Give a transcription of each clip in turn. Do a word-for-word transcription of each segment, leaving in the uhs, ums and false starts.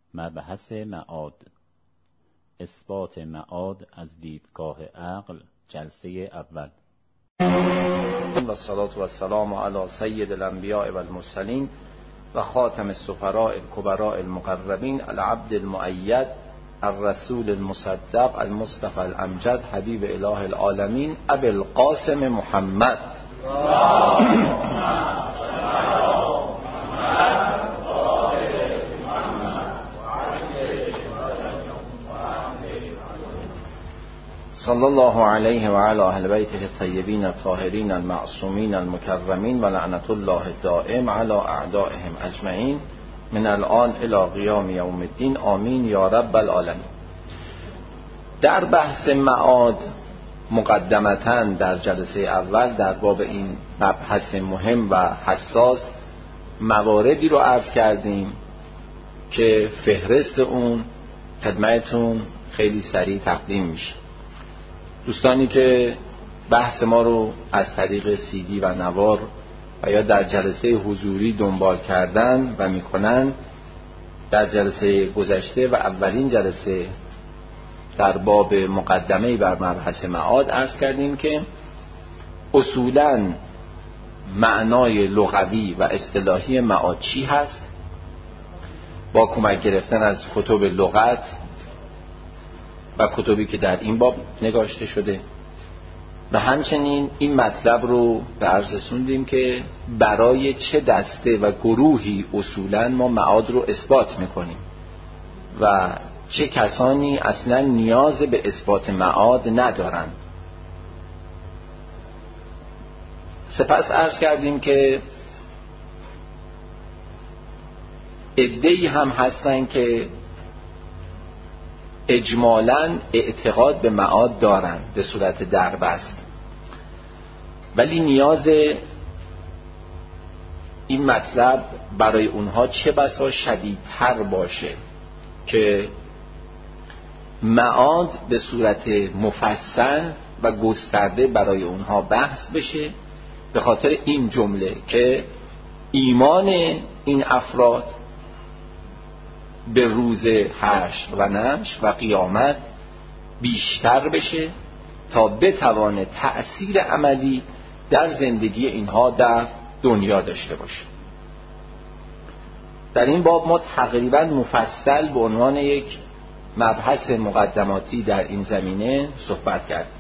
مبحث معاد، اثبات معاد از دیدگاه عقل، جلسه اول. و الصلاة و السلام علی سید الانبیاء و المرسلین و خاتم السفراء الکبراء المقربین العبد المؤید الرسول المصدق المصطفى الامجد حبیب اله العالمین ابی القاسم محمد. صلی الله علیه و علی اهل بیته الطیبین الطاهرین المعصومین المکرمین و لعنت الله الدائم علی اعدائهم اجمعین من الان الی قیام یوم الدین آمین یا رب العالمین. در بحث معاد مقدمتاً در جلسه اول در باب این مبحث مهم و حساس مواردی رو عرض کردیم که فهرست اون خدمتتون خیلی سریع تقدیم میشه. دوستانی که بحث ما رو از طریق سی دی و نوار و یا در جلسه حضوری دنبال کردن و میکنن، در جلسه گذشته و اولین جلسه در باب مقدمه بر مبحث معاد عرض کردیم که اصولاً معنای لغوی و اصطلاحی معاد چی هست، با کمک گرفتن از کتب لغت و کتبی که در این باب نگاشته شده و همچنین این مطلب رو به عرض رسوندیم که برای چه دسته و گروهی اصولاً ما معاد رو اثبات میکنیم و چه کسانی اصلاً نیاز به اثبات معاد ندارن. سپس عرض کردیم که عده‌ای هم هستن که اجمالاً اعتقاد به معاد دارن به صورت دربست، ولی نیاز این مطلب برای اونها چه بسا شدیدتر باشه که معاد به صورت مفصل و گسترده برای اونها بحث بشه، به خاطر این جمله که ایمان این افراد به روز حشر و نشر و قیامت بیشتر بشه تا بتوانه تأثیر عملی در زندگی اینها در دنیا داشته باشه. در این باب ما تقریبا مفصل به عنوان یک مبحث مقدماتی در این زمینه صحبت کردیم.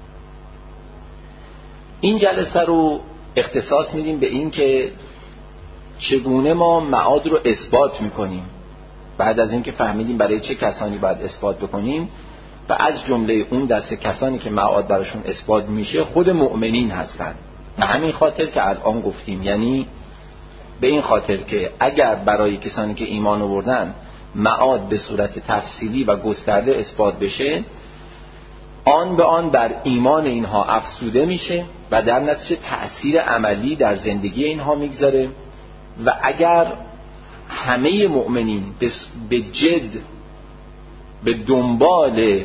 این جلسه رو اختصاص میدیم به این که چگونه ما معاد رو اثبات میکنیم بعد از اینکه فهمیدیم برای چه کسانی باید اثبات بکنیم، و از جمله اون دسته کسانی که معاد براشون اثبات میشه خود مؤمنین هستن. به همین خاطر که الان گفتیم، یعنی به این خاطر که اگر برای کسانی که ایمان آوردن معاد به صورت تفصیلی و گسترده اثبات بشه، آن به آن بر ایمان اینها افزوده میشه و در نتیجه تأثیر عملی در زندگی اینها میگذاره. و اگر همه مؤمنین به جد به دنبال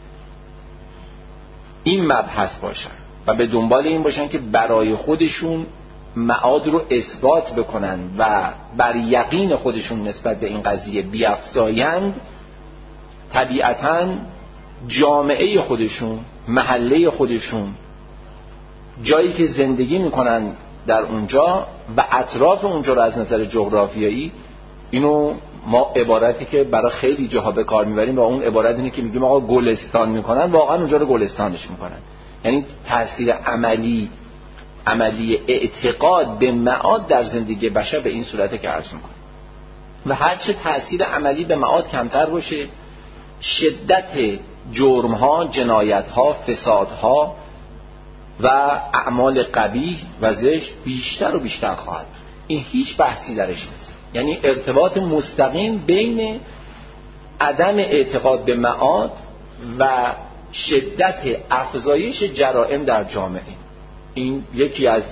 این مبحث باشن و به دنبال این باشن که برای خودشون معاد رو اثبات بکنن و بر یقین خودشون نسبت به این قضیه بیفزایند، طبیعتاً جامعه خودشون، محله خودشون، جایی که زندگی میکنن در اونجا و اطراف اونجا رو از نظر جغرافیایی، اینو ما عبارتی که برای خیلی جاها به کار میبریم و اون عبارت اینه که میگیم آقا گلستان میکنن، واقعا اونجا رو گلستانش میکنن. یعنی تأثیر عملی عملی اعتقاد به معاد در زندگی بشر به این صورته که عرض میکنه. و هرچه تأثیر عملی به معاد کمتر باشه، شدت جرمها، جنایتها، فسادها و اعمال قبیح و زشت بیشتر و بیشتر خواهد. این هیچ بحثی درش نیست. یعنی ارتباط مستقیم بین عدم اعتقاد به معاد و شدت افزایش جرائم در جامعه. این یکی از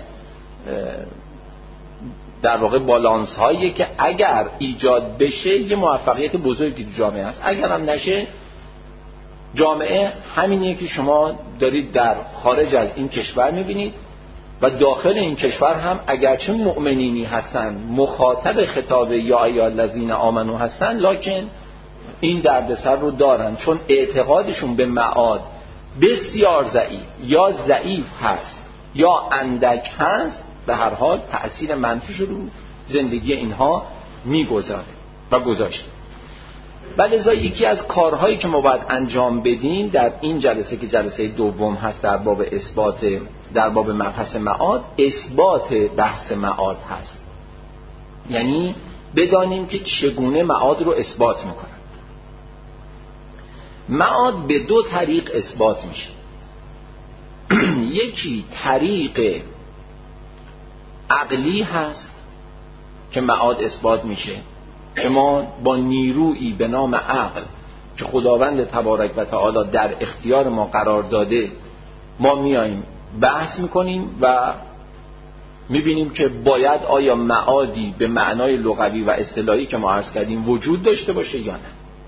در واقع بالانس هایی که اگر ایجاد بشه یه موفقیت بزرگی تو جامعه است. اگر هم نشه، جامعه همینیه که شما دارید در خارج از این کشور میبینید و داخل این کشور هم اگرچه مؤمنینی هستن مخاطب خطاب یا ایها الذین آمنو هستن، لکن این دردسر رو دارن، چون اعتقادشون به معاد بسیار ضعیف یا ضعیف هست یا اندک هست، به هر حال تأثیر منفیش رو زندگی اینها میگذاره و گذاشته. ولذا یکی از کارهایی که ما باید انجام بدیم در این جلسه که جلسه دوم هست در باب اثبات، در باب مبحث معاد، اثبات بحث معاد هست. یعنی بدانیم که چگونه معاد رو اثبات میکنن. معاد به دو طریق اثبات میشه. یکی طریق عقلی هست که معاد اثبات میشه، که ما با نیرویی به نام عقل که خداوند تبارک و تعالی در اختیار ما قرار داده، ما میاییم بحث میکنیم و میبینیم که باید آیا معادی به معنای لغوی و اصطلاحی که ما عرض کردیم وجود داشته باشه یا نه.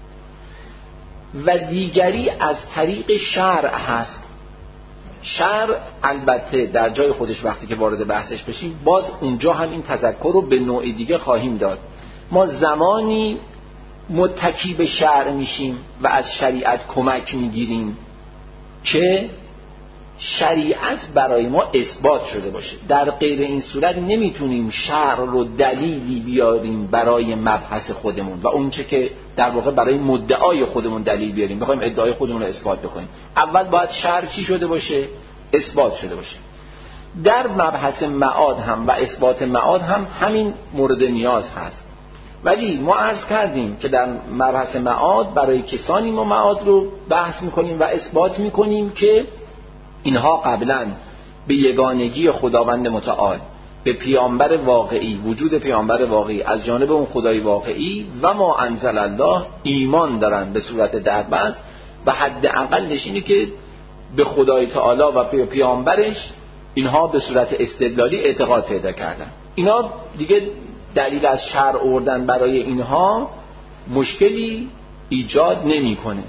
و دیگری از طریق شرع هست. شرع البته در جای خودش وقتی که وارد بحثش بشیم باز اونجا هم این تذکر رو به نوع دیگه خواهیم داد. ما زمانی متکی به شرع میشیم و از شریعت کمک میگیریم که شریعت برای ما اثبات شده باشه. در غیر این صورت نمیتونیم شرع رو دلیلی بیاریم برای مبحث خودمون و اونچه که در واقع برای مدعای خودمون دلیل بیاریم، بخوایم ادعای خودمون رو اثبات بکنیم. اول باید شرع چی شده باشه؟ اثبات شده باشه. در مبحث معاد هم و اثبات معاد هم همین مورد نیاز هست. ولی ما عرض کردیم که در مبحث معاد برای کسانی ما معاد رو بحث میکنیم و اثبات میکنیم که اینها قبلا به یگانگی خداوند متعال، به پیامبر واقعی، وجود پیامبر واقعی از جانب اون خدای واقعی و ما انزل الله ایمان دارن به صورت دربست و حد اقلش اینه که به خدای تعالی و به پیامبرش اینها به صورت استدلالی اعتقاد پیدا کردن. اینا دیگه دلیل از شرع آوردن برای اینها مشکلی ایجاد نمیکنه.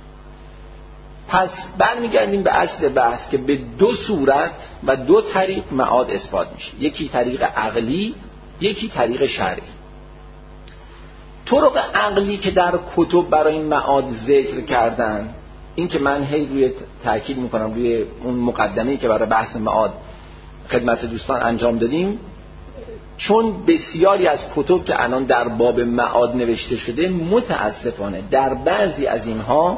پس برمیگردیم به اصل بحث که به دو صورت و دو طریق معاد اثبات میشه. یکی طریق عقلی، یکی طریق شرعی. طرق عقلی که در کتب برای معاد ذکر کردن، این که من هی روی تاکید میکنم روی اون مقدمه‌ای که برای بحث معاد خدمت دوستان انجام دادیم، چون بسیاری از کتب که الان در باب معاد نوشته شده متاسفانه در بعضی از اینها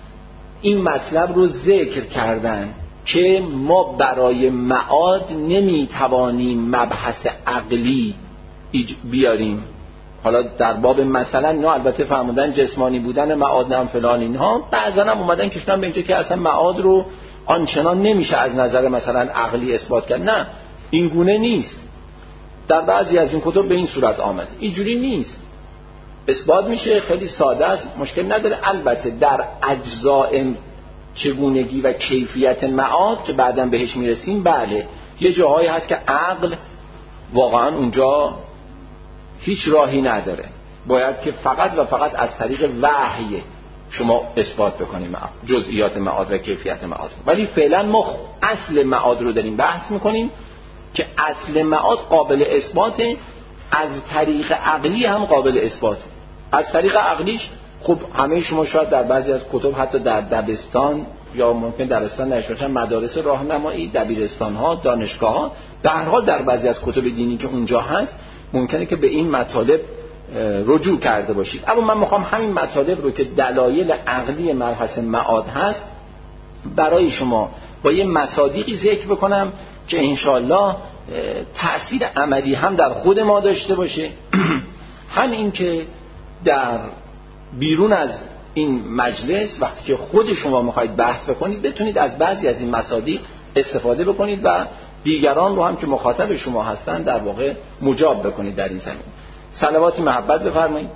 این مطلب رو ذکر کردن که ما برای معاد نمیتوانیم مبحث عقلی بیاریم. حالا در باب مثلا نه البته فرمودن جسمانی بودن معاد هم فلان اینها، بعضا هم اومدن کشنن به اینجا که اصلا معاد رو آنچنان نمیشه از نظر مثلا عقلی اثبات کرد. نه، این گونه نیست. در بعضی از این کتب به این صورت آمده. اینجوری نیست. اثبات میشه، خیلی ساده است، مشکل نداره. البته در اجزاء چگونگی و کیفیت معاد که بعداً بهش میرسیم، بله یه جاهایی هست که عقل واقعاً اونجا هیچ راهی نداره، باید که فقط و فقط از طریق وحی شما اثبات بکنیم جزئیات معاد و کیفیت معاد. ولی فعلا ما اصل معاد رو داریم بحث میکنیم که اصل معاد قابل اثباته، از طریق عقلی هم قابل اثباته. از طریق عقلیش خب همه شما شاید در بعضی از کتب حتی در دبستان یا ممکن دبستان نشوشن مدارس راهنمایی، دبیرستان ها، دانشگاه ها، در هر حال در بعضی از کتب دینی که اونجا هست ممکنه که به این مطالب رجوع کرده باشید. اما من میخوام همین مطالب رو که دلایل عقلی مبحث معاد هست برای شما با یه مصادیقی ذکر بکنم که انشاءالله تأثیر عملی هم در خود ما داشته باشه، هم این که در بیرون از این مجلس وقتی که خود شما میخواید بحث بکنید بتونید از بعضی از این مصادیق استفاده بکنید و دیگران رو هم که مخاطب شما هستند در واقع مجاب بکنید در این زمین. صلوات محبت بفرمایید.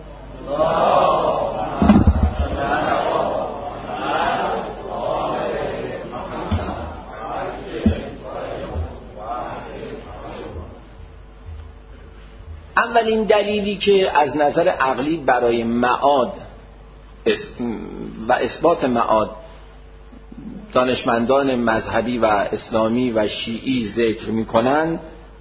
اولین دلیلی که از نظر عقلی برای معاد و اثبات معاد دانشمندان مذهبی و اسلامی و شیعی ذکر میکنن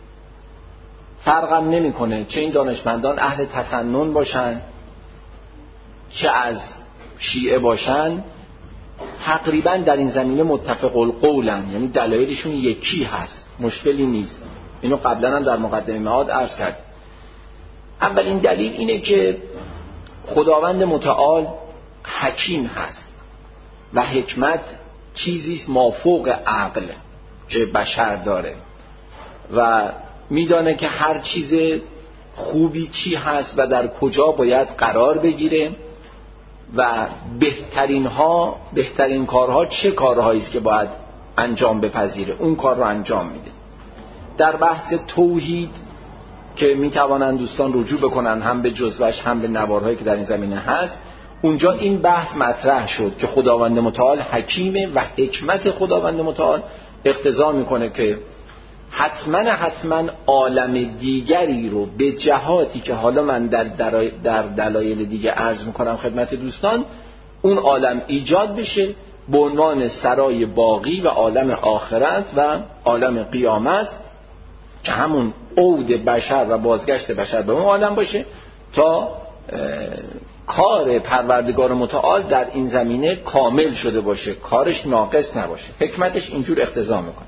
فرقم نمیکنه چه این دانشمندان اهل تسنن باشن چه از شیعه باشن، تقریبا در این زمینه متفق القولن، یعنی دلایلشون یکی هست، مشکلی نیست. اینو قبلا هم در مقدمه معاد عرض کرد. اولین دلیل اینه که خداوند متعال حکیم هست و حکمت چیزیست مافوق عقل که بشر داره و میدانه که هر چیز خوبی چی هست و در کجا باید قرار بگیره و بهترین ها بهترین کارها چه کارهایی است که باید انجام بپذیره، اون کار رو انجام میده. در بحث توحید که میتوانند دوستان رجوع بکنن هم به جزوهش هم به نوارهایی که در این زمینه هست، اونجا این بحث مطرح شد که خداوند متعال حکیمه و حکمت خداوند متعال اقتضا میکنه که حتما حتما عالم دیگری رو به جهاتی که حالا من در, در دلایل دیگه عرض میکنم خدمت دوستان، اون عالم ایجاد بشه به عنوان سرای باقی و عالم آخرت و عالم قیامت که همون عود بشر و بازگشت بشر به اون عالم باشه تا کار پروردگار متعال در این زمینه کامل شده باشه، کارش ناقص نباشه. حکمتش اینجور اقتضا میکنه.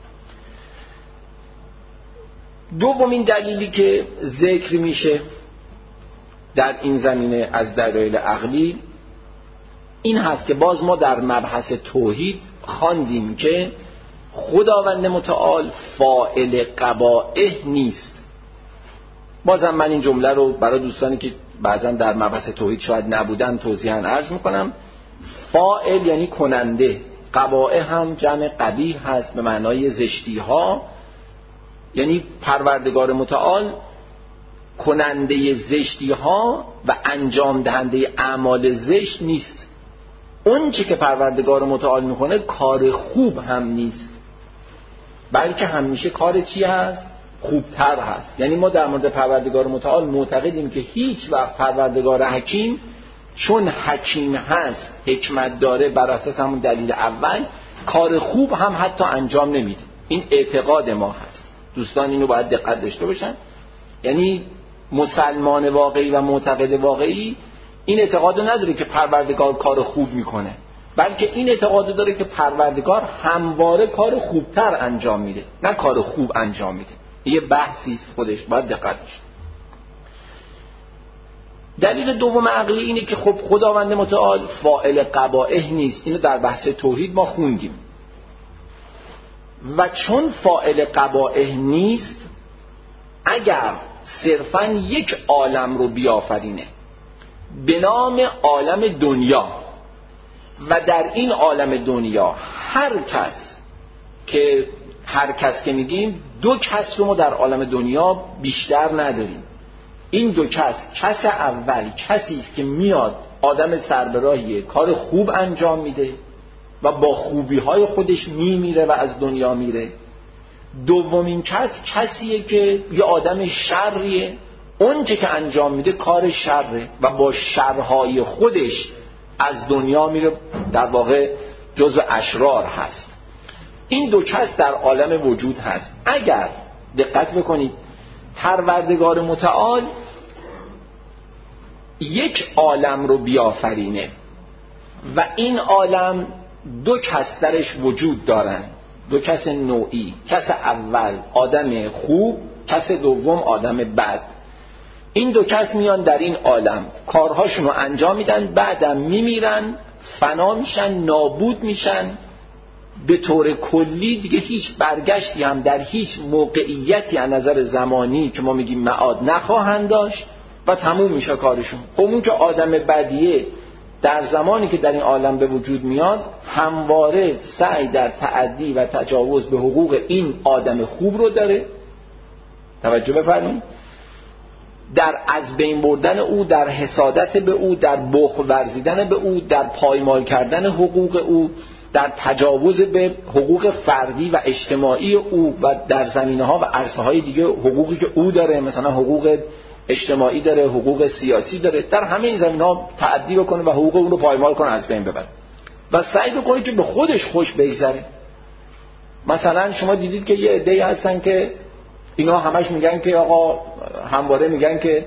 دومین دلیلی که ذکر میشه در این زمینه از دلایل عقلی این هست که باز ما در مبحث توحید خواندیم که خداوند متعال فاعل قبائح نیست. بازم من این جمله رو برای دوستانی که بعضا در مبحث توحید شاید نبودن توضیحاً عرض میکنم. فاعل یعنی کننده، قبائح هم جمع قبیح هست به معنای زشتی ها، یعنی پروردگار متعال کننده زشتی ها و انجام دهنده اعمال زشت نیست. اون چی که پروردگار متعال میکنه کار خوب هم نیست، بلکه همیشه کار چی هست؟ خوبتر هست. یعنی ما در مورد پروردگار متعال معتقدیم که هیچ وقت پروردگار حکیم چون حکیم هست، حکمت داره، بر اساس همون دلیل اول کار خوب هم حتی انجام نمیده. این اعتقاد ما هست. دوستان اینو باید دقت داشته باشن. یعنی مسلمان واقعی و معتقد واقعی این اعتقاد نداره که پروردگار کار خوب میکنه، بلکه این اعتقاد داره که پروردگار همواره کار خوبتر انجام میده، نه کار خوب انجام میده. یه بحثی است خودش، باید دقت داشت. دلیل دوم عقلی اینه که خب خداوند متعال فاعل قبائح نیست. اینو در بحث توحید ما خوندیم. و چون فاعل قبائح نیست، اگر صرفاً یک عالم رو بیافرینه به نام عالم دنیا و در این عالم دنیا هر کس که هر کس که میگیم دو کس رو ما در عالم دنیا بیشتر نداریم. این دو کس، کس اول کسی است که میاد آدم سربراهیه، کار خوب انجام میده و با خوبی های خودش میمیره و از دنیا میره. دومین کس کسیه که یه آدم شریه، اون چه که انجام میده کار شره و با شرهای خودش از دنیا میره، در واقع جزو اشرار هست. این دو کس در عالم وجود هست. اگر دقت بکنید پروردگار متعال یک عالم رو بیافرینه و این عالم دو کس درش وجود دارن، دو کس نوعی، کس اول آدم خوب، کس دوم آدم بد. این دو کس میان در این عالم کارهاشون رو انجام میدن، بعدم میمیرن، فنا میشن، نابود میشن، به طور کلی دیگه هیچ برگشتی هم در هیچ موقعیتی از نظر زمانی که ما میگیم معاد نخواهند داشت و تموم میشه کارشون. خب اون که آدم بدیه در زمانی که در این عالم به وجود میاد همواره سعی در تعدی و تجاوز به حقوق این آدم خوب رو داره. توجه بفرمایید. در از بین بردن او، در حسادت به او، در بخل ورزیدن به او، در پایمال کردن حقوق او، در تجاوز به حقوق فردی و اجتماعی او و در زمینه‌ها و عرصه‌های دیگه حقوقی که او داره، مثلا حقوق اجتماعی داره، حقوق سیاسی داره، در همه این زمینه‌ها تعدی بکنه و حقوق اون رو پایمال کنه، از بین ببره. و سعی بکنه که به خودش خوش بگذره. مثلا شما دیدید که یه عده‌ای هستن که اینا همش میگن که آقا، همواره میگن که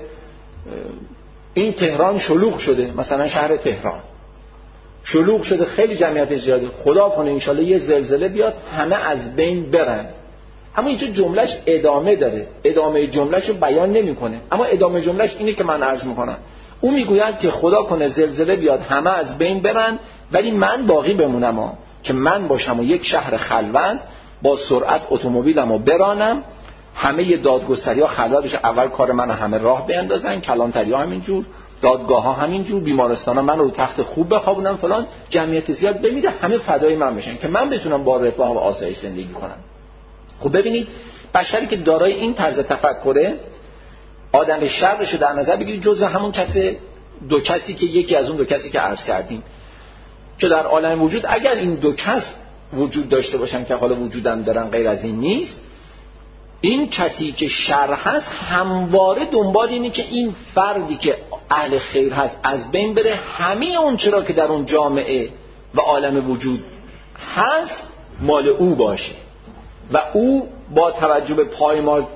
این تهران شلوغ شده، مثلا شهر تهران شلوغ شده، خیلی جمعیت زیاده، خدا کنه انشالله یه زلزله بیاد همه از بین برن. اما اینجا جملهش ادامه داره، ادامه جملهش رو بیان نمیکنه، اما ادامه جملهش اینه که من عرض میکنم. او میگوید که خدا کنه زلزله بیاد همه از بین برن ولی من باقی بمونم ها. که من باشم و یک شهر خلوت با سرعت اتومبیلمو برانم، همه دادگستری ها خلوت بشه، اول کار منو همه راه بیندازن، کلانتری ها همینجور، دادگاه ها همینجور، بیمارستان ها من رو تخت خوب بخوابونم فلان، جمعیت زیاد بمیره، همه فدای من بشن که من بتونم با رفاه و آسایش زندگی کنم. خب ببینید بشری که دارای این طرز تفکره، آدم شرش رو در نظر بگیرید جزء همون کسی دو کسی که یکی از اون دو کسی که عرض کردیم که در عالم وجود اگر این دو کس وجود داشته باشن که حالا وجودم دارن، غیر از این نیست، این کسی که شر هست همواره دنبال اینه که این فردی که اهل خیر هست از بین بره، همه اون چرا که در اون جامعه و عالم وجود هست مال او باشه و او با توجه به پایمال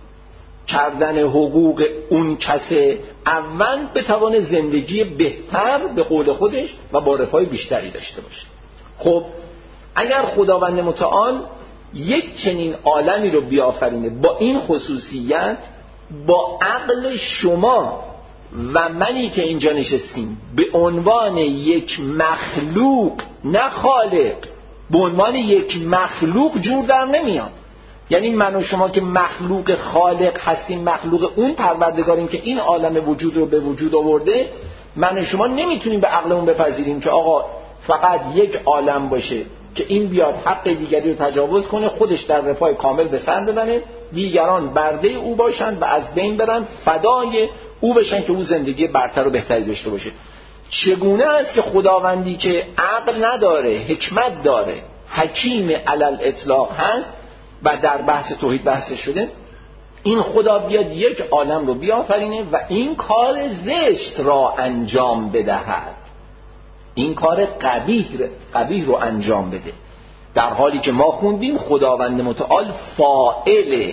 کردن حقوق اون کسی اول بتوانه زندگی بهتر به قول خودش و با رفاه بیشتری داشته باشه. خب اگر خداوند متعال یک چنین عالمی رو بیافرینه با این خصوصیت، با عقل شما و منی که اینجا نشستیم به عنوان یک مخلوق نه خالق، به عنوان یک مخلوق جور در نمیاد. یعنی من و شما که مخلوق خالق هستیم، مخلوق اون پروردگاریم که این عالم وجود رو به وجود آورده، من و شما نمیتونیم به عقلمون بپذیریم که آقا فقط یک عالم باشه که این بیاد حق دیگری رو تجاوز کنه، خودش در رفاه کامل به سر ببره، دیگران برده او باشن و از بین برن، فدای او بشن که او زندگی برتر و بهتری داشته باشه. چگونه است که خداوندی که عقل نداره، حکمت داره، حکیم علل اطلاق هست و در بحث توحید بحث شده، این خدا بیاد یک عالم رو بیافرینه و این کار زشت را انجام بدهد، این کار قبیح قبیح رو انجام بده، در حالی که ما خوندیم خداوند متعال فاعل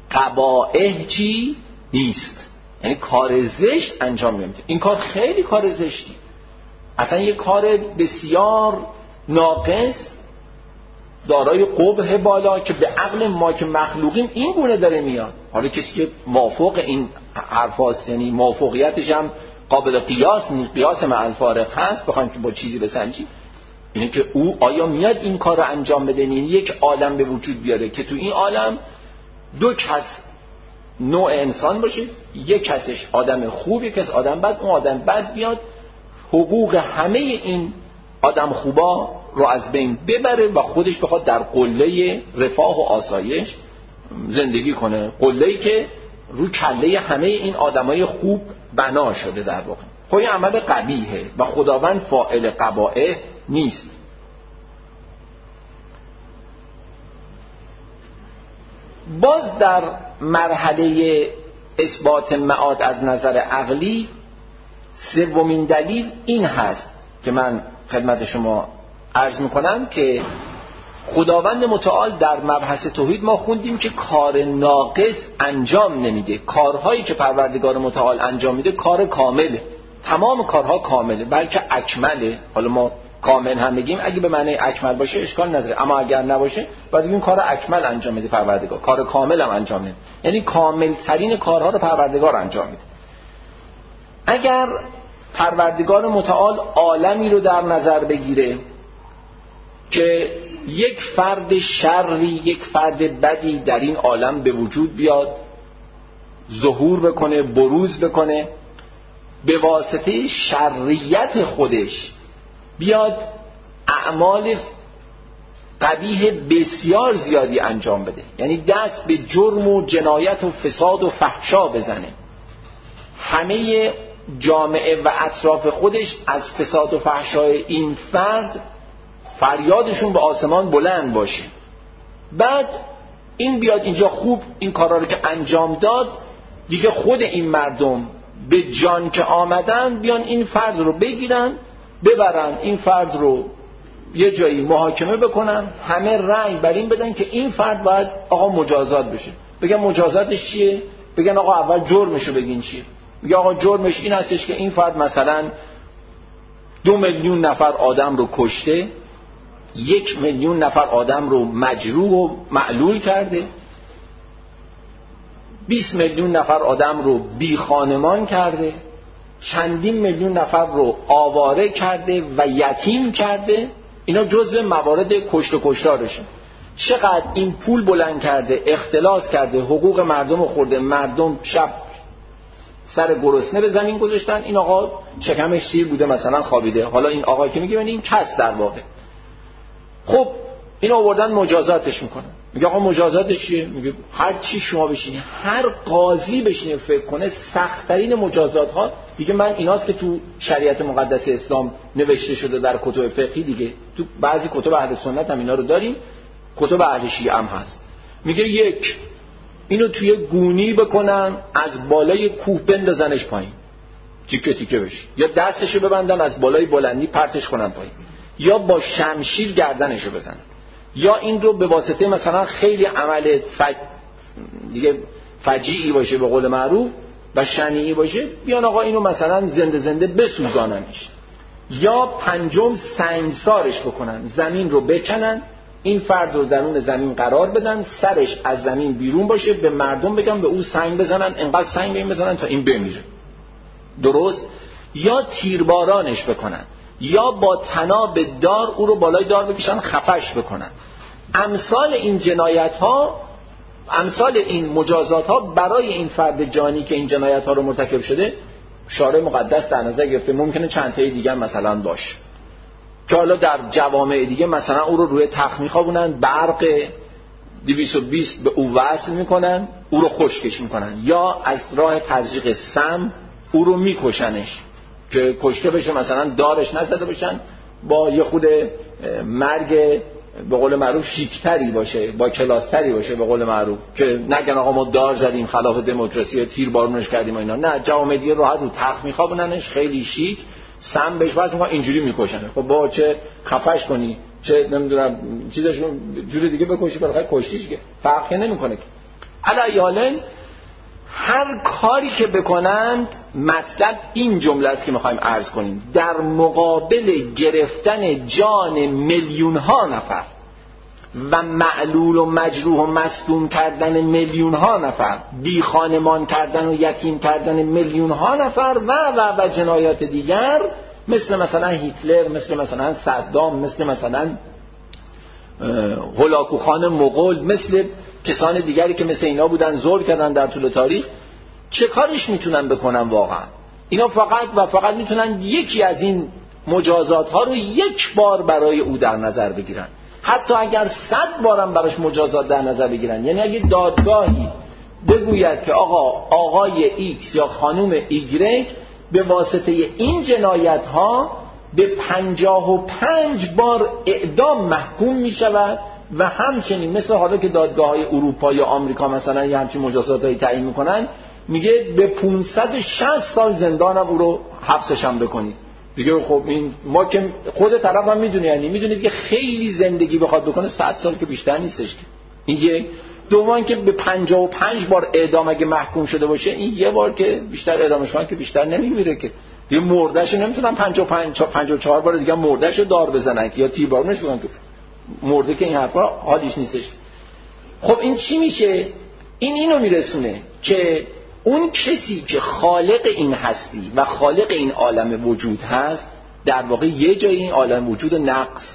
قبائح چی نیست، یعنی کار زشت انجام نمیده. این کار خیلی کار زشتی، اصلا یک کار بسیار ناقص، دارای قبح بالا که به عقل ما که مخلوقیم این گونه داره میاد. حالا کسی که موافق این حرف هست، یعنی موافقیتش هم قابل قیاس نیست، قیاس مع الفارق هست، بخوایم که با چیزی بسنجیم، اینه که او آیا میاد این کار رو انجام بده، یعنی یک عالم به وجود بیاره که تو این عالم دو کس نوع انسان باشه، یک کسش آدم خوب، یک کس آدم بد، اون آدم بد بیاد حقوق همه این آدم خوبا رو از بین ببره و خودش بخواد در قله رفاه و آسایش زندگی کنه، قله‌ای که رو کله همه این آدمای خوب بنا شده در واقع. خب این عمل قبیحه و خداوند فاعل قبائح نیست. باز در مرحله اثبات معاد از نظر عقلی، سومین دلیل این هست که من خدمت شما عرض میکنم که خداوند متعال در مبحث توحید ما خوندیم که کار ناقص انجام نمیده، کارهایی که پروردگار متعال انجام میده کار کامله، تمام کارها کامله، بلکه اکمله. حالا ما کامل هم بگیم، اگه به معنی اکمل باشه اشکال نداره، اما اگر نباشه باید بگیم کار اکمل انجام میده پروردگار، کار کامل هم انجام میده، یعنی کامل ترین کارها رو پروردگار انجام میده. اگر پروردگار متعال عالمی رو در نظر بگیره که یک فرد شری، یک فرد بدی در این عالم به وجود بیاد، ظهور بکنه، بروز بکنه، به واسطه شریت خودش بیاد اعمال قبیح بسیار زیادی انجام بده، یعنی دست به جرم و جنایت و فساد و فحشا بزنه، همه جامعه و اطراف خودش از فساد و فحشای این فرد فریادشون به آسمان بلند باشه، بعد این بیاد اینجا خوب این کارا رو که انجام داد، دیگه خود این مردم به جان که آمدن بیان این فرد رو بگیرن، ببرن این فرد رو یه جایی محاکمه بکنن، همه رأی بر این بدن که این فرد باید آقا مجازات بشه. بگن مجازاتش چیه؟ بگن آقا اول جرمشو بگین چیه. میگه آقا جرمش این هستش که این فرد مثلا دو میلیون نفر آدم رو کشته، یک میلیون نفر آدم رو مجروح و معلول کرده، بیست میلیون نفر آدم رو بی خانمان کرده، چندین میلیون نفر رو آواره کرده و یتیم کرده. اینا جزء موارد کشت و کشتارشه. چقدر این پول بلند کرده، اختلاس کرده، حقوق مردم رو خورده، مردم شب سر گرسنه به زمین گذاشتن، این آقا چکمش سیر بوده مثلا خوابیده. حالا این آقا که میگه این کس در واقع، خب اینو آوردن مجازاتش میکنن. میگه آقا مجازاتش چیه؟ میگه هر چی شما بشینی، هر قاضی بشینه فکر کنه سخت‌ترین مجازات ها دیگه من ایناست که تو شریعت مقدس اسلام نوشته شده در کتب فقهی دیگه، تو بعضی کتب اهل سنت هم اینا رو داریم، کتب اهل شیعه هم هست. میگه یک، اینو توی گونی بکنن، از بالای کوه بندازنش پایین تیکه تیکه بشه، یا دستشو ببندن از بالای بلندی پرتش کنن پایین، یا با شمشیر گردنشو بزنن، یا این رو به واسطه مثلا خیلی عمل فج... دیگه فجیعی باشه به قول معروف و شنیعی باشه، بیان آقا اینو مثلا زنده زنده بسوزاننش. یا پنجم سنگسارش بکنن، زمین رو بکنن، این فرد رو درون زمین قرار بدن، سرش از زمین بیرون باشه، به مردم بگن به او سنگ بزنن، انقدر سنگ به این بزنن تا این بمیره. درست؟ یا تیربارانش بکنن، یا با طناب دار او رو بالای دار بکشن خفش بکنن. امثال این جنایت ها، امثال این مجازات ها برای این فرد جانی که این جنایت ها رو مرتکب شده شارع مقدس در نظر گرفته. ممکنه چند تایی دیگه مثلا باشه که حالا در جوامع دیگه مثلا او رو روی تخت میخوابونن، برق دویست و بیست به او وصل میکنن، او رو خشکش میکنن، یا از راه تزریق سم او رو میکشنش که کشته بشه، مثلا دارش نزده بشن، با یه خود مرگ به قول معروف شیکتری باشه، با کلاستری باشه به قول معروف، که نگن آقا ما دار زدیم خلاف دموکراسی و تیر بارونش کردیم و اینا. نه، جوامع دیگه راحت رو تخت میخوابوننش، خیلی شیک، سم بهش واسه میگن اینجوری میکشنه. خب با چه خفش کنی، چه نمیدونم چیزاشون جوری دیگه بکشی، بالاخره کشتیش که فرقی نمیکنه. علیاله هر کاری که بکنند مطلب این جمله است که میخوایم عرض کنیم، در مقابل گرفتن جان میلیون ها نفر و معلول و مجروح و مصدوم کردن میلیون ها نفر، بی خانمان کردن و یتیم کردن میلیون ها نفر و و و جنایات دیگر، مثل مثلا هیتلر، مثل مثلا صدام، مثل مثلا هولاکوخان مغول، مثل کسان دیگری که مثل اینا بودن ظلم کردن در طول تاریخ، چه کارش میتونن بکنن واقعا؟ اینا فقط و فقط میتونن یکی از این مجازات ها رو یک بار برای او در نظر بگیرن، حتی اگر صد بارم براش مجازات در نظر بگیرن. یعنی اگه دادگاهی بگوید که آقا آقای ایکس یا خانوم ایگرگ به واسطه این جنایت ها به پنجاه و پنج بار اعدام محکوم می شود و همچنین مثل حالا که دادگاه های اروپا یا آمریکا مثلا یه همچین مجازات هایی تعیین میکنن، میگه به پانصد و شصت سال زندان هم او رو حبسش هم بکنید. دیگه خب این ما که خود طرف هم میدونه، یعنی میدونید که خیلی زندگی بخواد بکنه صد سال که بیشتر نیستش که این یک. دوم که به پنجاه و پنج بار اعدام اگه محکوم شده باشه، این یه بار که بیشتر اعدامش کنن که بیشتر نمیمیره که دیگه، مردهشو نمیتونن پنجاه و پنج پنجاه و چهار بار دیگه مردهشو دار بزنن که یا تیربارونش بکنن که مرده، که این حرفا حالیش نیستش. خب این چی میشه؟ این اینو میرسونه که اون کسی که خالق این هستی و خالق این عالم وجود هست در واقع یه جای این عالم وجود نقص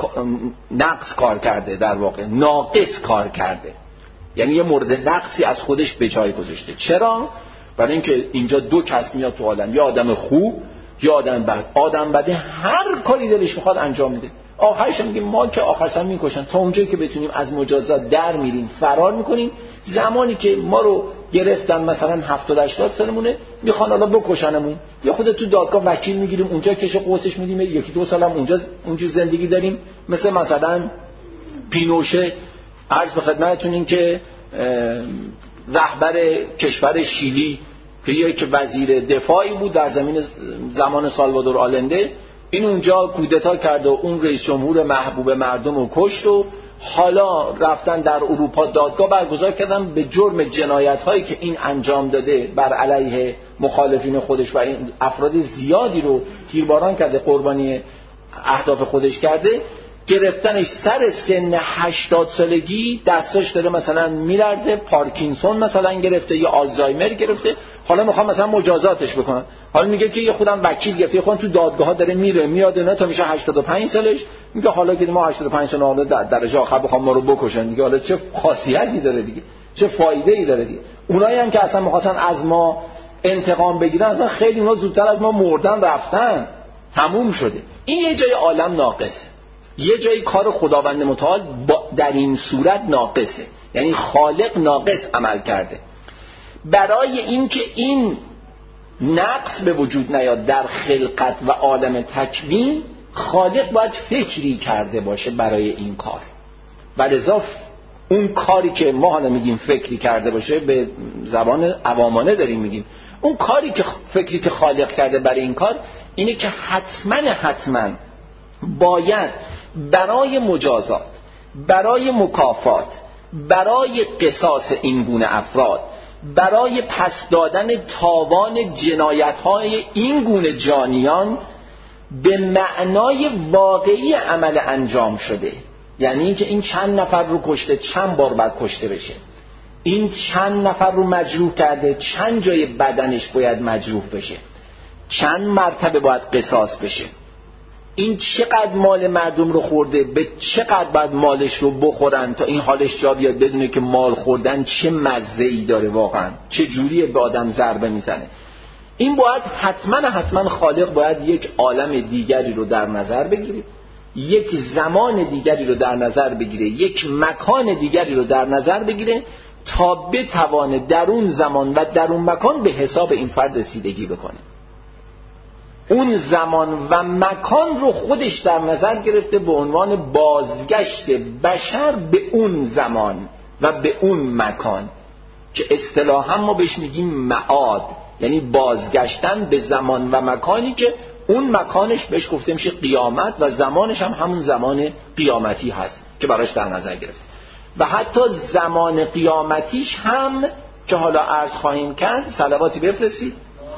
نقص کار کرده، در واقع ناقص کار کرده، یعنی یه مورد نقصی از خودش به جای گذاشته. چرا؟ برای اینکه اینجا دو کس میاد تو عالم، یا آدم خوب یا آدم بد. آدم بده هر کاری دلش میخواد انجام میده، آخرش میگه ما که آخرش هم میکشن. تا اونجایی که بتونیم از مجازات در میریم، فرار میکنیم. زمانی که ما رو گرفتن مثلا هفتاد هشتاد سالمونه، میخوان حالا بکشنمون، یا خود تو دادگاه وکیل میگیریم، اونجا کش قوسش میدیم، یکی دو سالم اونجا اونجا زندگی داریم. مثل مثلا پینوشه، عرض به خدمتتون این که رهبر کشور شیلی که یک وزیر دفاعی بود در زمین زمان سالوادور آلنده، این اونجا کودتا کرد و اون رئیس جمهور محبوب مردم رو کشت و حالا رفتن در اروپا دادگاه برگزار کردن به جرم جنایت هایی که این انجام داده بر علیه مخالفین خودش و این افراد زیادی رو تیرباران کرده، قربانی اهداف خودش کرده، گرفتنش سر سن هشتاد سالگی، دستاش داره مثلا میلرزه، پارکینسون مثلا گرفته یا آلزایمر گرفته، حالا میخوام مثلا مجازاتش بکنن. حالا میگه که یه خودم وکیل گرفته، خودم تو دادگاه ها داره میره میاد نه تا میشه هشتاد و پنج سالش، میگه حالا که ما هشتاد و پنج سال حالا در درجه آخر بخوام ما رو بکشن دیگه، حالا چه خاصیتی داره دیگه، چه فایده ای داره دیگه. اونایی هم که اصلا میخواستن از ما انتقام بگیرن اصلا خیلی اونا زودتر از ما مردن رفتن، تموم شده. این یه جای عالم ناقصه، یه جایی کار خداوند متعال در این صورت ناقصه، یعنی خالق ناقص عمل کرده. برای اینکه این نقص به وجود نیاد در خلقت و عالم تکوین، خالق باید فکری کرده باشه برای این کار. ولذا اون کاری که ما حالا میگیم فکری کرده باشه، به زبان عوامانه داریم میگیم، اون کاری که فکری که خالق کرده برای این کار اینه که حتما حتما باید برای مجازات، برای مکافات، برای قصاص این گونه افراد، برای پس دادن تاوان جنایت‌های این گونه جانیان به معنای واقعی عمل انجام شده، یعنی اینکه این چند نفر رو کشته، چند بار باید کشته بشه، این چند نفر رو مجروح کرده، چند جای بدنش باید مجروح بشه، چند مرتبه باید قصاص بشه، این چقدر مال مردم رو خورده، به چقدر باید مالش رو بخورن تا این حالش جا بیاد بدونه که مال خوردن چه مزه‌ای داره، واقعا چه جوریه به آدم ضربه میزنه. این باید حتما حتما خالق باید یک عالم دیگری رو در نظر بگیره، یک زمان دیگری رو در نظر بگیره، یک مکان دیگری رو در نظر بگیره تا بتوانه در اون زمان و در اون مکان به حساب این فرد رسیدگی بکنه. اون زمان و مکان رو خودش در نظر گرفته به عنوان بازگشت بشر به اون زمان و به اون مکان که اصطلاحا ما بهش میگیم معاد، یعنی بازگشتن به زمان و مکانی که اون مکانش بهش گفته میشه قیامت و زمانش هم همون زمان قیامتی هست که براش در نظر گرفته. و حتی زمان قیامتیش هم که حالا عرض خواهیم کرد، صلواتی بفرستید.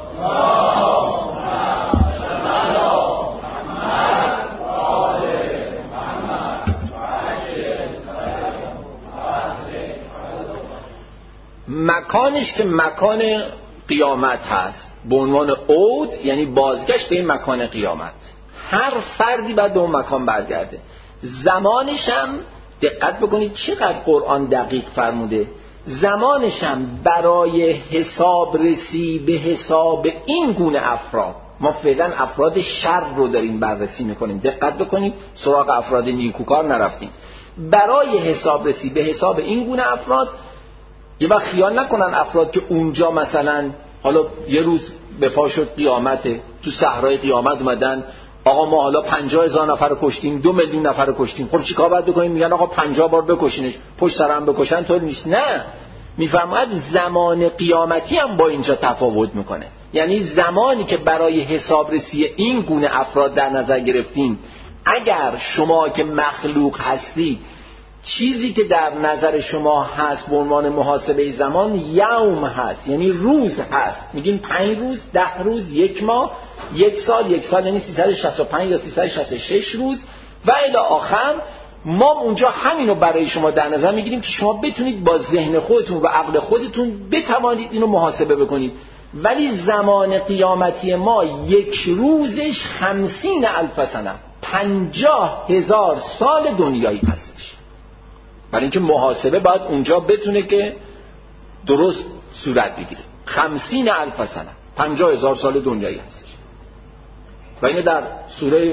مکانش که مکان قیامت هست به عنوان عود، یعنی بازگشت به این مکان قیامت، هر فردی باید به اون مکان برگرده. زمانش هم دقت بکنید چقدر قرآن دقیق فرموده، زمانش هم برای حساب رسی به حساب این گونه افراد. ما فعلا افراد شر رو داریم بررسی میکنیم، دقت بکنید سراغ افراد نیکوکار نرفتیم. برای حساب رسی به حساب این گونه افراد، یه وقت خیال نکنن افراد که اونجا مثلا حالا یه روز به پا شد قیامته، تو صحرای قیامت اومدن آقا ما حالا پنجاه هزار نفر رو کشتیم، دو میلیون نفر رو کشتیم، خب چیکار باید بکنیم؟ میگن آقا پنجاه بار بکشینش، پشت سر هم بکشن طور نیست. نه، میفرماید زمان قیامتی هم با اینجا تفاوت میکنه. یعنی زمانی که برای حسابرسی این گونه افراد در نظر گرفتیم، اگر شما که مخلوق هستی چیزی که در نظر شما هست به عنوان محاسبه زمان یوم هست، یعنی روز هست، میگیم پنج روز، ده روز، یک ماه، یک سال، یک سال یعنی سیصد و شصت و پنج یا سیصد و شصت و شش روز و الی آخر. ما اونجا همینو برای شما در نظر میگیریم که شما بتونید با ذهن خودتون و عقل خودتون بتوانید اینو محاسبه بکنید. ولی زمان قیامتی ما یک روزش خمسین الف سنه، پنجاه هزار سال دنیایی هستش. برای اینکه محاسبه باید اونجا بتونه که درست صورت بگیره. خمسین الف سنه، پنجاه هزار سال دنیایی هستش. و اینو در سوره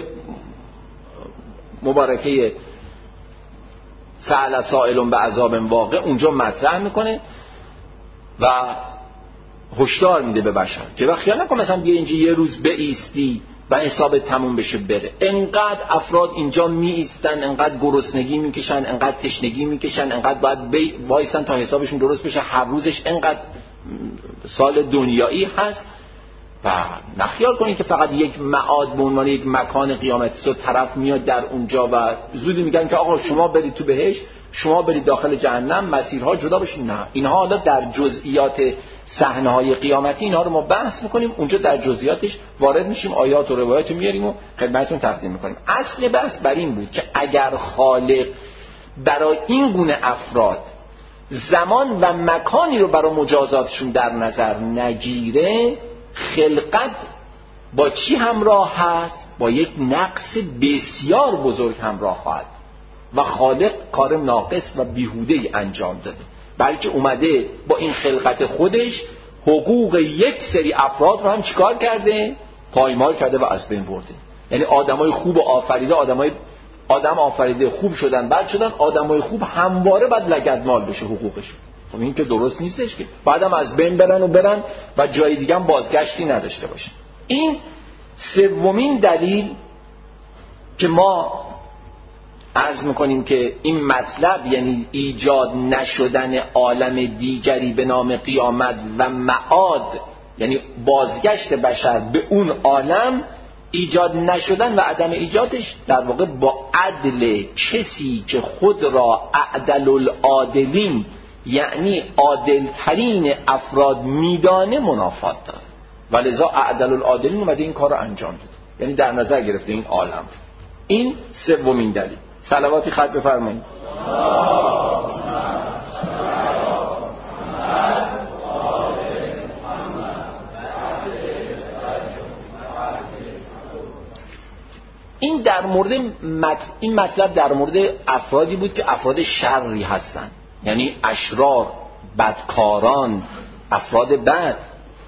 مبارکه سأل سائل بعذاب واقع اونجا مطرح میکنه و هشدار میده به بشر که وقت خیال نکن مثلا بیا اینجا یه روز بایستی و حساب تموم بشه بره. انقدر افراد اینجا می ایستن، انقدر گرسنگی میکشن، انقدر تشنگی میکشن، انقدر باید بی وایسن تا حسابشون درست بشه. هر روزش انقدر سال دنیایی هست و نخیال کنید که فقط یک معاد به عنوان یک مکان قیامتی و طرف میاد در اونجا و زودی میگن که آقا شما برید تو بهشت، شما برید داخل جهنم، مسیرها جدا بشین. نه، اینها حالا در جزئیات صحنه‌های قیامتی اینها رو ما بحث میکنیم، اونجا در جزئیاتش وارد میشیم، آیات و روایات رو میاریم و خدمتتون تقدیم میکنیم. اصل بحث بر این بود که اگر خالق برای این گونه افراد زمان و مکانی رو برای مجازاتشون در نظر نگیره، خلقت با چی همراه هست؟ با یک نقص بسیار بزرگ همراه خواهد و خالق کار ناقص و بیهوده‌ای انجام داده، بلکه اومده با این خلقت خودش حقوق یک سری افراد رو هم چیکار کرده؟ پایمال کرده و از بین برده. یعنی آدمای خوب آفریده، آدمای آدم آفریده خوب شدن، بعد شدن آدمای خوب همواره بعد لگدمال بشه حقوقشون. خب این که درست نیستش که بعدم از بین برن و برن و جای دیگه هم بازگشتی نداشته باشن. این سومین دلیل که ما عرض میکنیم که این مطلب، یعنی ایجاد نشدن عالم دیگری به نام قیامت و معاد، یعنی بازگشت بشر به اون عالم، ایجاد نشدن و عدم ایجادش در واقع با عدل کسی که خود را اعدل العادلین، یعنی عادلترین افراد میدانه منافات داره، ولذا اعدل العادلین اومده این کار رو انجام داده، یعنی در نظر گرفته این عالم. این سومین دلیل. صلواتی خط بفرمایید. این در مورد مت... این مطلب در مورد افرادی بود که افراد شری هستند، یعنی اشرار، بدکاران، افراد بد،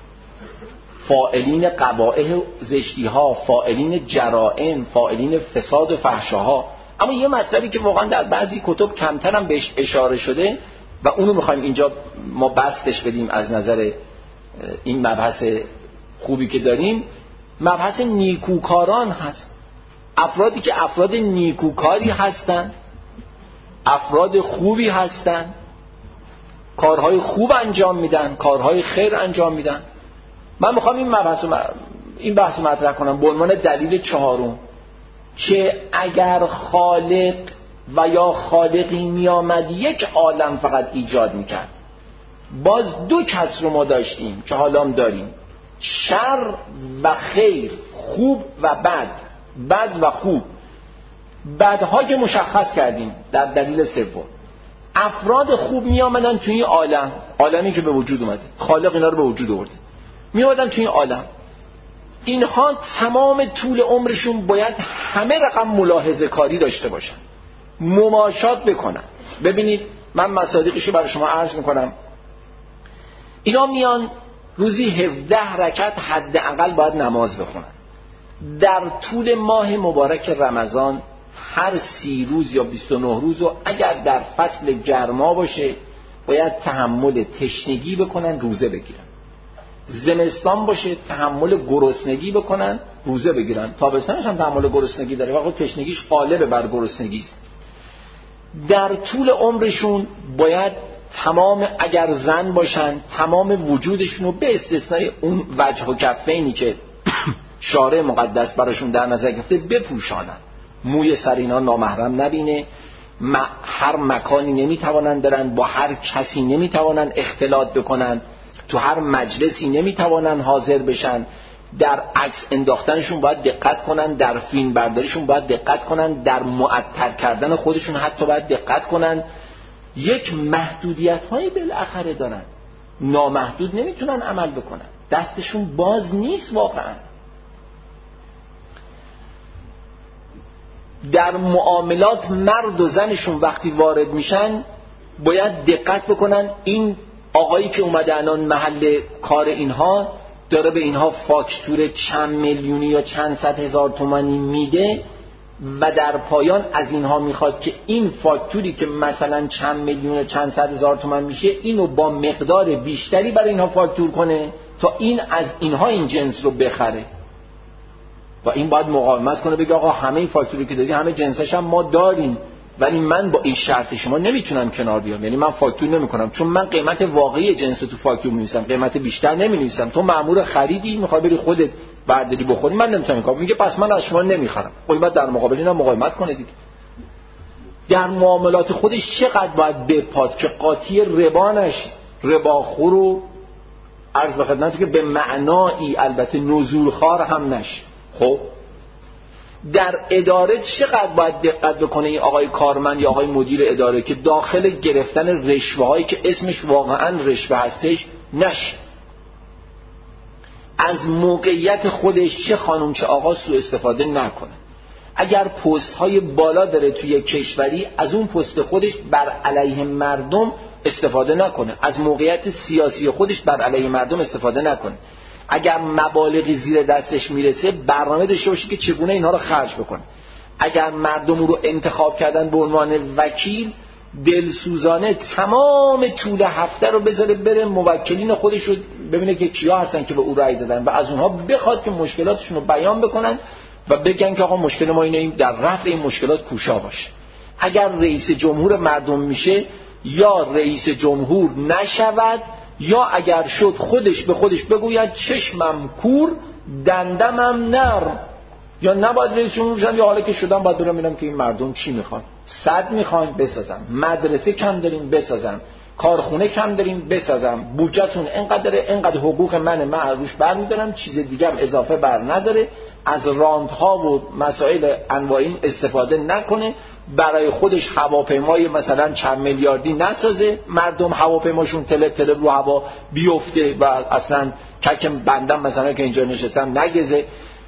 فاعلین قبائح زشتی ها، فاعلین جرائم، فاعلین فساد و فحشاها. اما یه مطلبی که واقعا در بعضی کتب کمتر هم بهش اشاره شده و اونو میخوایم اینجا ما بستش بدیم از نظر این مبحث خوبی که داریم، مبحث نیکوکاران هست. افرادی که افراد نیکوکاری هستن، افراد خوبی هستن، کارهای خوب انجام میدن، کارهای خیر انجام میدن. من میخوام این مبحث این بحث مطرح کنم به عنوان دلیل چهارم که اگر خالق و یا خالقی میامد یک عالم فقط ایجاد میکرد، باز دو کس رو ما داشتیم که حالا هم داریم، شر و خیر، خوب و بد، بد و خوب. بدها که مشخص کردیم در دلیل سوم، افراد خوب می آمدن توی این عالم، عالمی که به وجود اومده، خالق اینا رو به وجود آورده، می آمدن توی این عالم. اینها تمام طول عمرشون باید همه رقم ملاحظه کاری داشته باشن، مماشات بکنن. ببینید من مصادیقشو برای شما عرض میکنم. اینا میان روزی هفده رکعت حداقل باید نماز بخونن. در طول ماه مبارک رمضان هر سی روز یا بیست و نه روز و اگر در فصل گرما باشه باید تحمل تشنگی بکنن، روزه بگیرن. زمستان باشه تحمل گرسنگی بکنن، روزه بگیرن. تابستانش هم تحمل گرسنگی داره و خود تشنگیش غالب بر گرسنگی است. در طول عمرشون باید تمام، اگر زن باشن، تمام وجودشون رو به استثنای اون وجه و کفینی که شارع مقدس براشون در نظر گرفته بپوشانن. موی سر اینا نامحرم نبینه، هر مکانی نمیتوانن برن، با هر کسی نمیتوانن اختلاط بکنن، تو هر مجلسی نمیتوانن حاضر بشن، در عکس انداختنشون باید دقت کنن، در فیلم برداریشون باید دقت کنن، در معطر کردن خودشون حتی باید دقت کنن. یک محدودیت هایی بالاخره دارن، نامحدود نمیتونن عمل بکنن، دستشون باز نیست واقعا. در معاملات مرد و زنشون وقتی وارد میشن باید دقت بکنن این آقایی که اومده الان محل کار اینها داره به اینها فاکتور چند میلیونی یا چند صد هزار تومانی میده و در پایان از اینها میخواد که این فاکتوری که مثلا چند میلیون و چند صد هزار تومان میشه اینو با مقدار بیشتری برای اینها فاکتور کنه تا این از اینها این جنس رو بخره. و این باید مقاومت کنه، بگه آقا همه این فاکتوری که دادی همه جنسش هم ما داریم، ولی من با این شرط شما نمیتونم کنار بیام، یعنی من فاکتور نمیکنم، چون من قیمت واقعی جنس تو فاکتور می‌نویسم، قیمت بیشتر نمی‌نویسم. تو مأمور خریدی میخوای بری خودت برداری بخوری، من نمیتونم این کارو. میگه پس من از شما نمیخرم. قیمت در مقابل اینا مقاومت کنه دیگه. در معاملات خودش چقدر باید بپاد که قاطی ربانش رباخور و عرض به خدمت که به معنایی البته نزولخوار هم نشه. خب در اداره چقدر باید دقت بکنه این آقای کارمند یا آقای مدیر اداره که داخل گرفتن رشوه هایی که اسمش واقعا رشوه هستش نشه. از موقعیت خودش چه خانم چه آقا سوء استفاده نکنه. اگر پست های بالا داره توی کشوری، از اون پست خودش بر علیه مردم استفاده نکنه. از موقعیت سیاسی خودش بر علیه مردم استفاده نکنه. اگر مبالغی زیر دستش میرسه برنامه داشته باشه که چگونه اینها رو خرج بکنه. اگر مردم رو انتخاب کردن به عنوان وکیل، دلسوزانه تمام طول هفته رو بذاره بره موکلین خودش رو ببینه که کیا هستن که به او رأی دادن و از اونها بخواد که مشکلاتشون رو بیان بکنن و بگن که آقا مشکل ما اینه، در رفع این مشکلات کوشا باشه. اگر رئیس جمهور مردم میشه، یا رئیس جمهور نشود، یا اگر شد خودش به خودش بگوید چشمم کور دندمم نرم. یا نباید رئیس جمهور شدم، یا حالا که شدم باید برم ببینم که این مردم چی میخوان. صد میخواین بسازم، مدرسه کم داریم بسازم، کارخونه کم داریم بسازم، بودجهتون اینقدره، اینقدر حقوق منه، من روش برمیدارم، چیز دیگه هم اضافه بر نداره. از راندها و مسائل انواعی استفاده نکنه. برای خودش هواپیمای مثلا چند میلیاردی نسازه، مردم هواپیماشون تلپ تلپ رو هوا بیفته و اصلا کک بندم مثلا که اینجا نشستم نگزه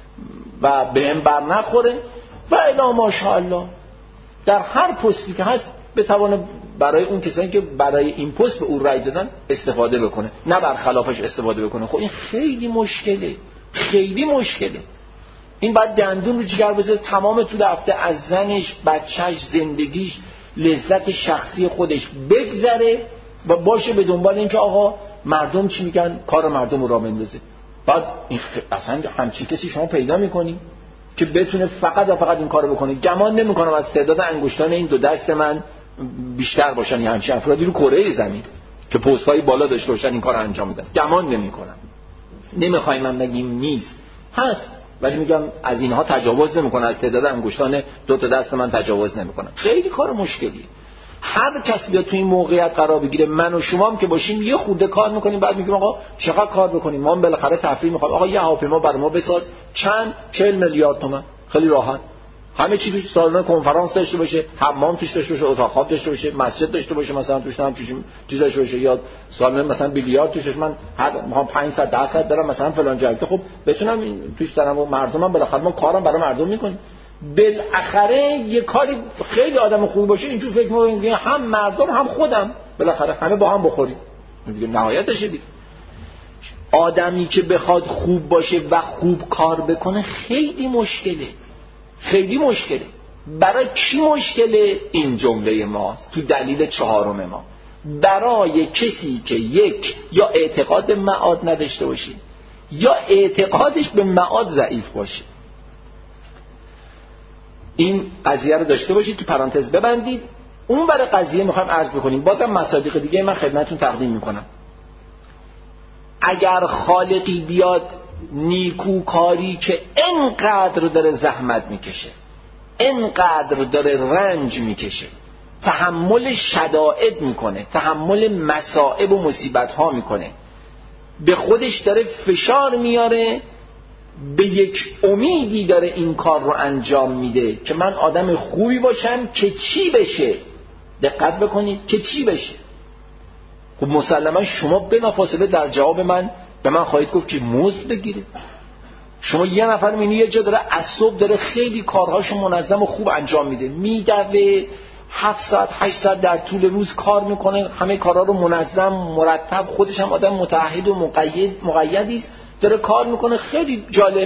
و به هم بر نخوره و الا ماشاءالله در هر پستی که هست بتوانه برای اون کسانی که برای این پست به او رای دادن استفاده بکنه، نه برخلافش استفاده بکنه. خب این خیلی مشکله، خیلی مشکله. این باید دندون رو جگر بذاره تمام طول هفته از زنش، بچهش، زندگیش، لذت شخصی خودش بگذره و باشه به دنبال این که آقا مردم چی میگن، کار مردم رو راه بندازه. بعد این خ... اصلا همچین کسی شما پیدا میکنی که بتونه فقط و فقط این کارو بکنه؟ گمان نمیکنم از تعداد انگشتان این دو دست من بیشتر باشن این همچین افرادی رو کره زمین که پست‌های بالا داشته باشن این کارو انجام بدن. گمان نمیکنم. نمیخوایم من بگیم نیست، هست، ولی میگم از اینها تجاوز نمیکنه، از تعداد انگشتان دو تا دست من تجاوز نمیکنه. خیلی کار مشکلیه. هر کس بیاد تو این موقعیت قرار بگیره، من و شما هم که باشیم یه خورده کار میکنیم، بعد میگیم آقا چقدر کار بکنیم، ما هم بالاخره تفریح میخوایم، آقا یه هواپیما برای ما بساز، چند چهل میلیارد تومان، خیلی راحت، همه چی توش، سالن کنفرانس داشته باشه، حمام توش داشته باشه، اتاق خواب داشته باشه، مسجد داشته باشه، مثلا توش هم چیز داشته باشه، یا سالن مثلا بیلیارد توش، من هر میخوام پانصد درصد برم مثلا فلان جایی که خب بتونم توش دارم و مردمم بالاخره ما کارم برای مردم میکنیم. بالاخره یه کاری خیلی آدم خوبی باشه اینجور فکر میکنم هم مردم هم خودم بالاخره همه با هم بخوریم دیگه، نهایتشه دیگه. آدمی که بخواد خوب باشه و خوب کار بکنه خیلی مشکله، خیلی مشکله. برای کی مشکله؟ این جمله ماست تو دلیل چهارم ما. برای کسی که یک یا اعتقاد به معاد نداشته باشه یا اعتقادش به معاد ضعیف باشه. این قضیه رو داشته باشید، تو پرانتز ببندید. اون برای قضیه میخوایم عرض بکنیم، بازم مصادیق دیگه من خدمتتون تقدیم میکنم. اگر خالقی بیاد نیکوکاری که انقدر داره زحمت میکشه، انقدر داره رنج میکشه، تحمل شدائد میکنه، تحمل مصائب و مصیبت ها میکنه، به خودش داره فشار میاره، به یک امیدی داره این کار رو انجام میده که من آدم خوبی باشم که چی بشه. دقت بکنید که چی بشه. خب مسلما شما بلافاصله در جواب من به من خواهید گفت که مزد بگیره. شما یه نفر میبینی یه جا داره از صبح داره خیلی کارهاشو منظم و خوب انجام میده، میدوه هفت ساعت هشت ساعت در طول روز کار میکنه، همه کارها رو منظم مرتب، خودش هم آدم متعهد و مقید مقیدی است، داره کار میکنه، خیلی جالب،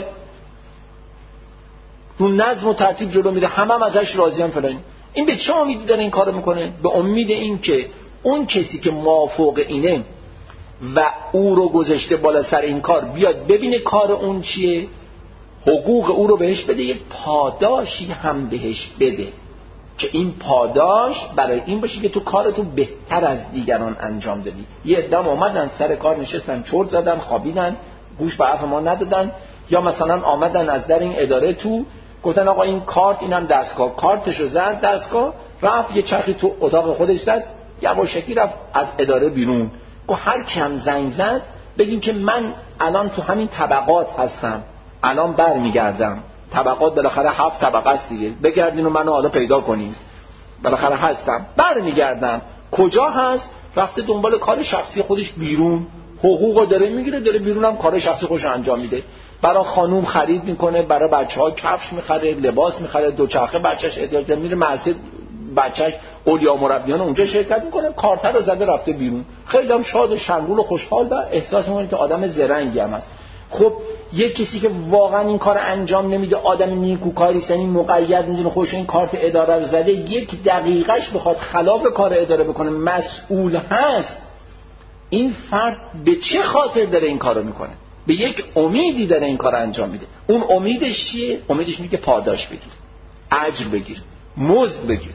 رو نظم و ترتیب جلو میره، همه هم ازش راضی هم فلان. این به چه امیدی داره این کارو میکنه؟ به امید این که اون کسی که موافق اینه و او رو گذاشته بالا سر این کار بیاد ببینه کار اون چیه، حقوق او رو بهش بده، یک پاداشی هم بهش بده. که این پاداش برای این باشه که تو کارتو بهتر از دیگران انجام دادی. یه عده‌ام اومدن سر کار نشستن، چرت زدن، خوابیدن، گوش به حرف ما ندادن، یا مثلا آمدن از در این اداره تو گفتن آقا این کارت، اینم دستگاه، کارتشو زد دستگاه، رفت یه چرخی تو اتاق خودش زد، یواشکی رفت از اداره بیرون. گفت هر کم زنگ زد بگیم که من الان تو همین طبقات هستم، الان برمیگردم. طبقات بالاخره هفت طبقه است دیگه، بگردین و منو حالا پیدا کنین، بالاخره هستم، برمیگردم. کجا هست؟ رفته دنبال کار شخصی خودش بیرون، حقوقو داره میگیره، داره بیرونم کار شخصی خودش انجام میده. برای خانوم خرید میکنه، برای بچه‌ها کفش میخره، لباس میخره، دوچرخه بچه‌ش احتیاج داره، میره مسجد بچه‌ش اولیا مربیان اونجا شرکت میکنه، کارتر رو زده رفته بیرون. خیلی هم شاد و شنگول و خوشحال و احساس میکنه که آدم زرنگی هم هست. خب یک کسی که واقعا این کار انجام نمیده، آدم نیکوکاری، یعنی مقید میدونه خودش این کارت اداره رو زده، یک دقیقش بخواد خلاف کار اداره بکنه، مسئول هست. این فرد به چه خاطر داره این کارو میکنه؟ به یک امیدی داره این کار انجام میده. اون امیدش چیه؟ امیدش اینه که پاداش بگیره، اجر بگیره، مزد بگیره.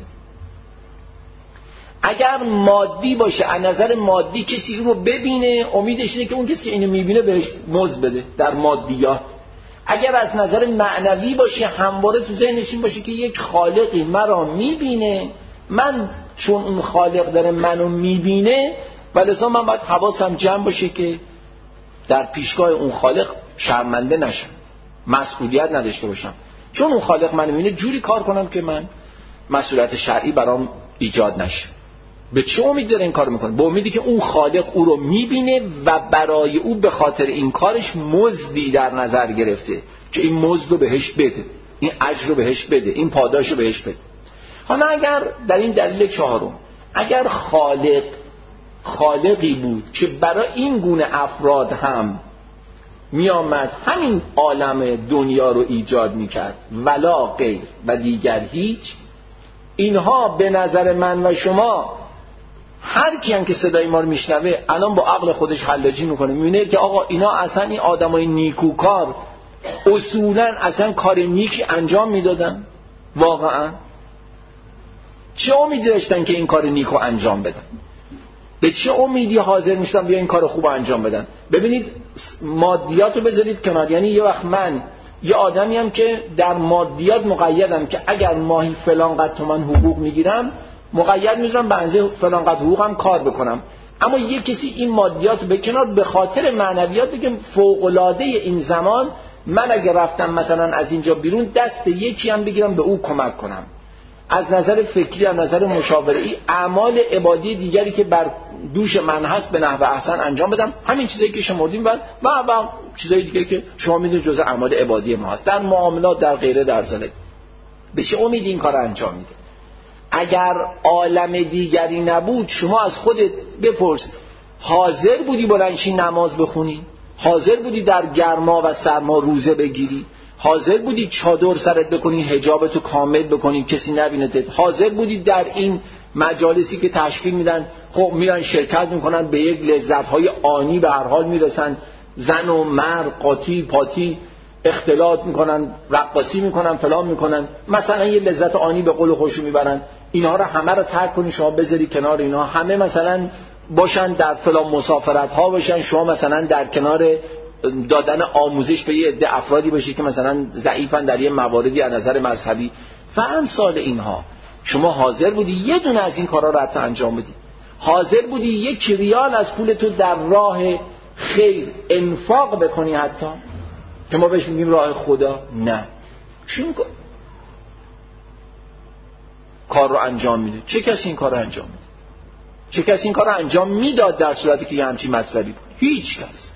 اگر مادی باشه، از نظر مادی کسی رو ببینه، امیدش اینه که اون کسی که اینو میبینه بهش مزد بده در مادیات. اگر از نظر معنوی باشه، همواره تو ذهنش این باشه که یک خالقی مرا میبینه، من چون اون خالق داره منو میبینه ولذا من باید حواسم جمع باشه که در پیشگاه اون خالق شرمنده نشم، مسئولیت نداشته باشم. چون اون خالق منو میبینه جوری کار کنم که من مسئولیت شرعی برام ایجاد نشه. به چه امید داره این کار میکنه؟ به امیدی که اون خالق او رو میبینه و برای او به خاطر این کارش مزدی در نظر گرفته که این مزد رو بهش بده، این اجر رو بهش بده، این پاداش رو بهش بده. حالا اگر در این دلیل چهارم، اگر خالق خالقی بود که برای این گونه افراد هم میامد همین عالم دنیا رو ایجاد میکرد ولا غیر و دیگر هیچ، اینها به نظر من و شما هر کی هم که صدای ما رو میشنوه الان با عقل خودش حلاجی میکنه، میبینه که آقا اینا اصلا این آدمای نیکوکار اصولا اصلا کار نیکی انجام میدادن. واقعا چه امیدی داشتن که این کار نیکو انجام بدن؟ به چه امیدی حاضر میشدن بیا این کار خوب انجام بدن؟ ببینید مادیات رو بذارید کنار. یعنی یه وقت من یه آدمی هم که در مادیات مقیدم که اگر ماهی فلان قد تومن حقوق میگیرم، مقید میذارم به اندازه فلان قد حقوقم کار بکنم. اما یه کسی این مادیات به کنار به خاطر معنویات بگم فوق العاده این زمان من اگه رفتم مثلا از اینجا بیرون دست یکی هم بگیرم به او کمک کنم، از نظر فکری، از نظر مشاوره‌ای، اعمال عبادی دیگری که بر دوش من هست به نحو احسن انجام بدم. همین چیزایی که شمردیم بعد و و چیزایی دیگه که شما میدونید جزء اعمال عبادی ما هست، در معاملات، در غیره، در زندگی. به چه امید این کار انجام میده؟ اگر عالم دیگری نبود، شما از خودت بپرس حاضر بودی بلندشی نماز بخونی؟ حاضر بودی در گرما و سرما روزه بگیری؟ حاضر بودی چادر سرت بکنی، حجابتو کامل بکنی کسی نبینتت؟ حاضر بودی در این مجالسی که تشکیل میدن خب میرن شرکت میکنن، به یک لذت‌های آنی به هر حال میرسن، زن و مرد قاطی پاتی اختلاط میکنن، رقاصی میکنن، فلان میکنن، مثلا یه لذت آنی به قول خودشون میبرن. اینها رو همه رو ترک کنی، شما بذاری کنار، اینا همه مثلا باشن در فلان مسافرت ها باشن، شما مثلا در کنار دادن آموزش به یه عده افرادی باشی که مثلا ضعیفن در یه مواردی از نظر مذهبی و امثال اینها. شما حاضر بودی یه دونه از این کارا رو حتی انجام بدی؟ حاضر بودی یک ریال از پول تو در راه خیر انفاق بکنی حتی که ما بهش میگیم راه خدا؟ نه. شون کن کار رو انجام میده. چه کسی این کار رو انجام میده؟ چه کسی این کار رو انجام میداد در صورتی که یه همچین مطلبی بود؟ هیچ کس.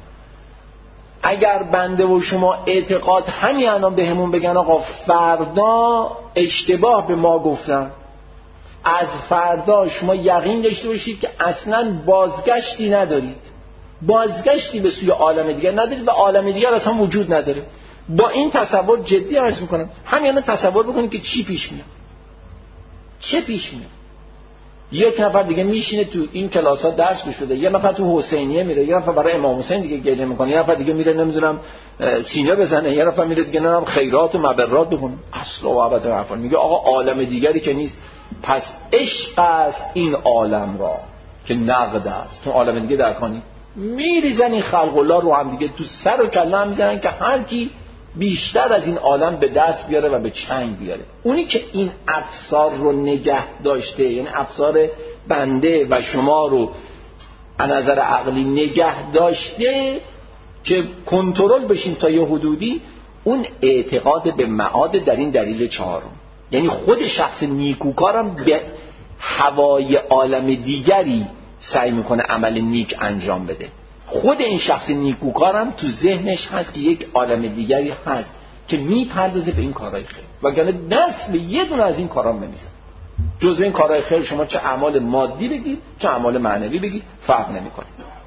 اگر بنده و شما اعتقاد همین الان به همون بگن آقا فردا اشتباه به ما گفتن، از فردا شما یقین داشته باشید که اصلا بازگشتی ندارید، بازگشتی به سوی عالم دیگر ندارید و عالم دیگر اصلا وجود نداره. با این تصور جدی عرض میکنم، همین الان تصور بکنید که چی پیش میاد، چه پیش میاد. یک نفر دیگه میشینه تو این کلاس‌ها درس گوش بده، یه نفر تو حسینیه میره، یه نفر برای امام حسین دیگه گریه میکنه، یه نفر دیگه میره نمیدونم سینه بزنه، یه نفر میره دیگه نمیدونم خیرات و مبرات بکنه. اصلا و ابدا حرفا میگه آقا عالم دیگری که نیست. پس عشق است این عالم را که نقد است. تو عالم دیگه در کانی میریزن این خلق الله رو هم دیگه تو سر و کله هم میزنن که هر کی بیشتر از این عالم به دست بیاره و به چنگ بیاره. اونی که این افسار رو نگه داشته، یعنی افسار بنده و شما رو از نظر عقلی نگه داشته که کنترل بشین تا یه حدودی، اون اعتقاد به معاد در این دلیل چهارم. یعنی خود شخص نیکوکارم به هوای عالم دیگری سعی میکنه عمل نیک انجام بده. خود این شخص نیکوکارم تو ذهنش هست که یک عالم دیگری هست که میپردازه به این کارهای خیر، وگرنه دست به یه دونه از این کارا نمیزن. جزء این کارهای خیر شما چه اعمال مادی بگید چه اعمال معنوی بگید فرق نمیکنه.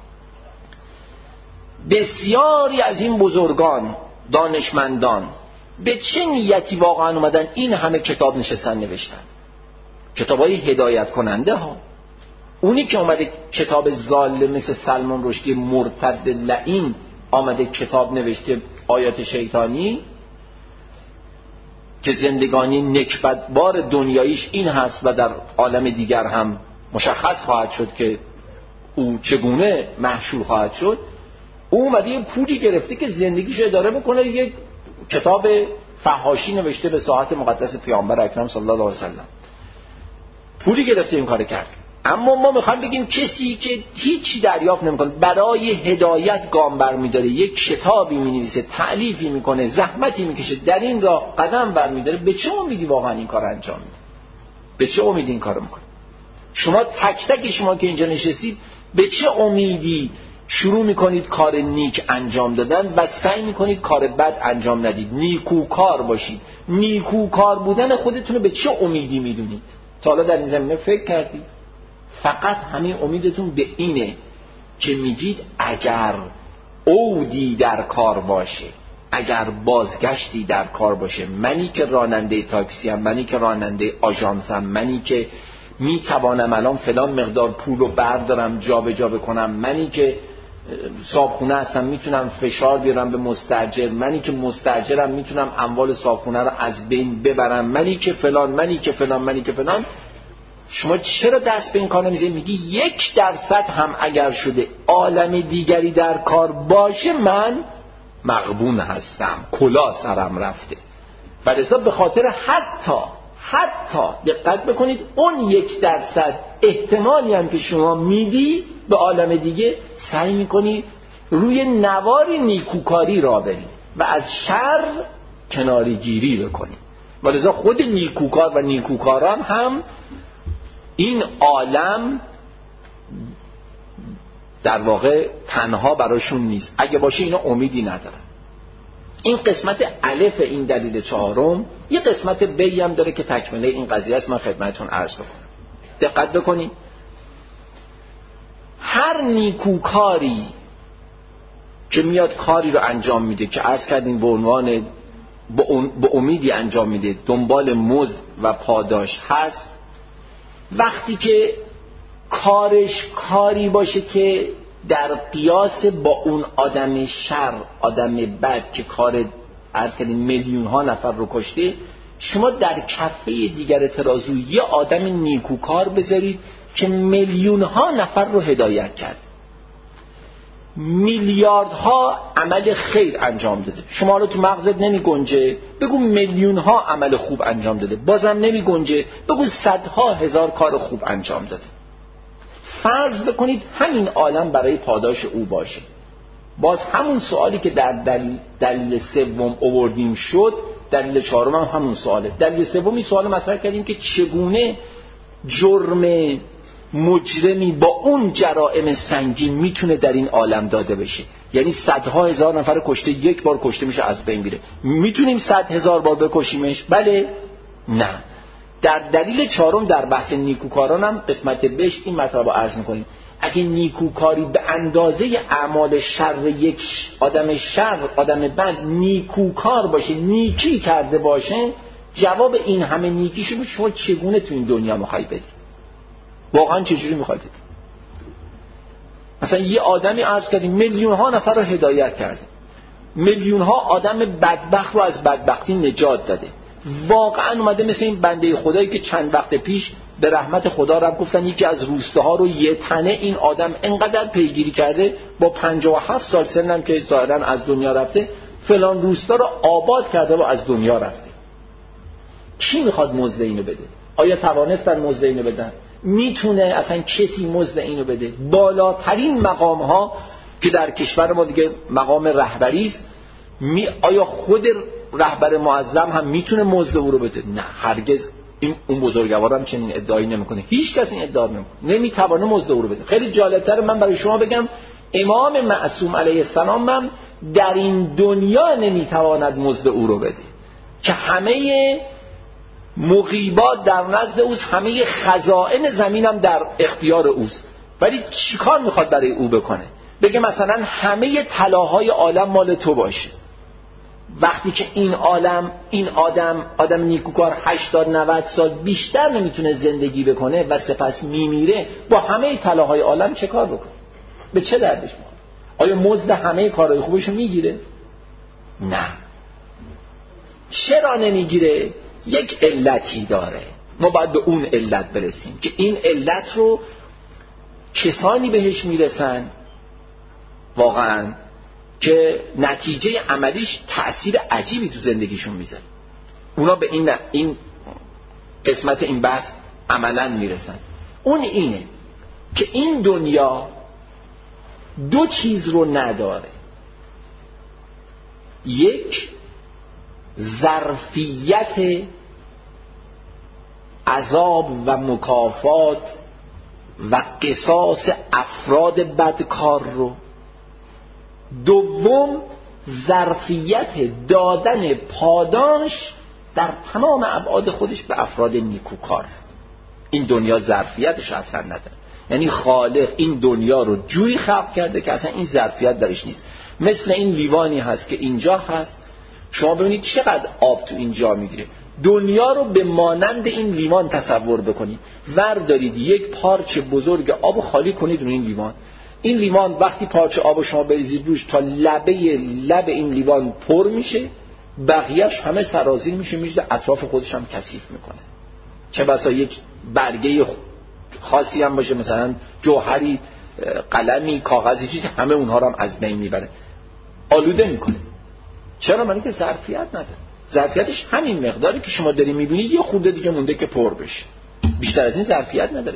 بسیاری از این بزرگان دانشمندان به چه نیتی واقعا اومدن این همه کتاب نشستن نوشتن؟ کتابای هدایت کننده ها. اونی که اومده کتاب ظالم مثل سلمان رشدی مرتد لعین آمده کتاب نوشته آیات شیطانی که زندگانی نکبتبار دنیاییش این هست و در عالم دیگر هم مشخص خواهد شد که او چگونه محشور خواهد شد. او اومده یه پولی گرفته که زندگیش اداره بکنه، یک کتاب فحاشی نوشته به ساعت مقدس پیامبر اکرم صلی الله علیه و سلم. پولی گرفته این کار کرد. اما ما میخوایم بگیم کسی که هیچی دریافت نمیکنه برای هدایت گام برمیداره، یک کتابی مینویسه، تألیفی میکنه، زحمتی میکشه، در این راه قدم برمیداره، به چه امیدی واقعا این کار انجام میده؟ به چه امیدی این کارو میکنه؟ شما تک تک شما که اینجا نشستید به چه امیدی شروع میکنید کار نیک انجام دادن و سعی میکنید کار بد انجام ندید؟ نیکوکار باشید. نیکوکار بودن خودتون رو به چه امیدی میدونید؟ تا حالا در این زمینه فکر کردید؟ فقط همین امیدتون به اینه که میگید اگر عودی در کار باشه، اگر بازگشتی در کار باشه، منی که راننده تاکسی ام، منی که راننده آژانسم، منی که میتوانم الان فلان مقدار پول رو بردارم جا به جا بکنم، منی که صاحبخونه هستم میتونم فشار بیارم به مستاجر، منی که مستاجرم میتونم اموال صاحبخونه رو از بین ببرم، منی که فلان منی که فلان منی که فلان. شما چرا دست به این کار نمیزنید؟ میگی یک درصد هم اگر شده عالم دیگری در کار باشه من مغبون هستم، کلا سرم رفته. ولذا به خاطر حتی حتی دقت بکنید اون یک درصد احتمالی هم که شما میدی به عالم دیگه سعی میکنی روی نواری نیکوکاری را بری و از شر کناری گیری بکنی. ولذا خود نیکوکار و نیکوکاران هم این عالم در واقع تنها براشون نیست، اگه باشه اینا امیدی ندارن. این قسمت الف این دلیل چهارم. یه قسمت بی هم داره که تکمله این قضیه است، من خدمتتون عرض بکنم. دقت بکنید، هر نیکوکاری که میاد کاری رو انجام میده که عرض کردیم به عنوان به امیدی انجام میده، دنبال مزد و پاداش هست، وقتی که کارش کاری باشه که در قیاس با اون آدم شر، آدم بد که کار عرض کردیم میلیون ها نفر رو کشته، شما در کفه دیگر ترازو یه آدم نیکوکار بذارید که میلیون ها نفر رو هدایت کرد، میلیاردها عمل خیر انجام داده. شما حالا تو مغزت نمی گنجه بگو میلیون ها عمل خوب انجام داده، بازم نمی گنجه بگو صدها هزار کار خوب انجام داده. فرض بکنید همین عالم برای پاداش او باشه. باز همون سوالی که در دلیل, دلیل سوم آوردیم شد، دلیل چهارم هم همون سواله. دلیل سوم این سوال مطرح کردیم که چگونه جرم مجرمی با اون جرائم سنگین میتونه در این عالم داده بشه. یعنی صدها هزار نفر کشته یک بار کشته میشه از بین میره. میتونیم صد هزار بار بکشیمش؟ بله؟ نه. در دلیل چهارم در بحث نیکوکاران هم قسمت بهش این مطلب رو عرض میکنیم. اگه نیکوکاری به اندازه اعمال شر یک آدم شر، آدم بد نیکوکار باشه، نیکی کرده باشه، جواب این همه نیکیشو شما چگونه تو این دنیا میخوای بدی؟ واقعا چجوری میخواید؟ مثلا یه آدمی عرض کردیم میلیون ها نفر رو هدایت کرده، میلیون ها آدم بدبخت رو از بدبختی نجات داده، واقعا اومده مثل این بنده خدایی که چند وقت پیش به رحمت خدا رب گفتن یکی از روستاها رو یه تنه این آدم انقدر پیگیری کرده با پنجاه و هفت سال سنم که ظاهرا از دنیا رفته، فلان روستا رو آباد کرده و از دنیا رفته. کی میخواد مزد اینو بده؟ آیا توانستن مزد اینو بدن؟ میتونه اصلا کسی مزد اینو بده؟ بالاترین مقام ها که در کشور ما دیگه مقام رهبری است، می آیا خود رهبر معظم هم میتونه مزد او رو بده؟ نه هرگز. این اون بزرگوار هم چنین ادعایی نمیکنه، هیچ کس این ادعا نمیکنه، نمیتونه مزد او رو بده. خیلی جالبتر من برای شما بگم امام معصوم علیه السلام هم در این دنیا نمیتواند مزد او رو بده که همه مغیبات در نزد اوست، همه خزائن زمینم در اختیار اوست، ولی چیکار میخواد برای او بکنه؟ بگه مثلا همه طلاهای عالم مال تو باشه. وقتی که این عالم این آدم آدم نیکوکار هشتاد نود سال بیشتر نمیتونه زندگی بکنه و سپس میمیره، با همه طلاهای عالم چه کار بکنه؟ به چه دردش میخوره؟ آیا مزد همه کارهای خوبشو میگیره؟ نه. چرا نمیگیره؟ یک علتی داره، ما باید به اون علت برسیم که این علت رو کسانی بهش میرسن واقعا که نتیجه عملیش تأثیر عجیبی تو زندگیشون میذاره. اونا به این این قسمت این بحث عملاً میرسن. اون اینه که این دنیا دو چیز رو نداره. یک، ظرفیت عذاب و مکافات و قصاص افراد بدکار رو. دوم، ظرفیت دادن پاداش در تمام ابعاد خودش به افراد نیکوکار. این دنیا ظرفیتش اصلا نداره. یعنی خالق این دنیا رو جوری خلق کرده که اصلا این ظرفیت درش نیست. مثل این لیوانی هست که اینجا هست، شما ببینید چقدر آب تو اینجا میگیره. دنیا رو به مانند این لیوان تصور بکنید. وردارید یک پارچه بزرگ آب خالی کنید رو این لیوان. این لیوان وقتی پارچه آب شما بریزید روش تا لبه لب این لیوان پر میشه، بقیهش همه سرازیر میشه، میشه اطراف خودش هم کثیف میکنه. چه بسا یک برگه خاصی هم باشه، مثلا جوهری، قلمی، کاغذی، چیزی، همه اونها رو هم از بین میبره، آلوده میکنه. چرا؟ معنی که ظرفیت نداره. ظرفیتش همین مقداری که شما داری میبینید، یه خورده دیگه مونده که پر بشه، بیشتر از این ظرفیت نداره.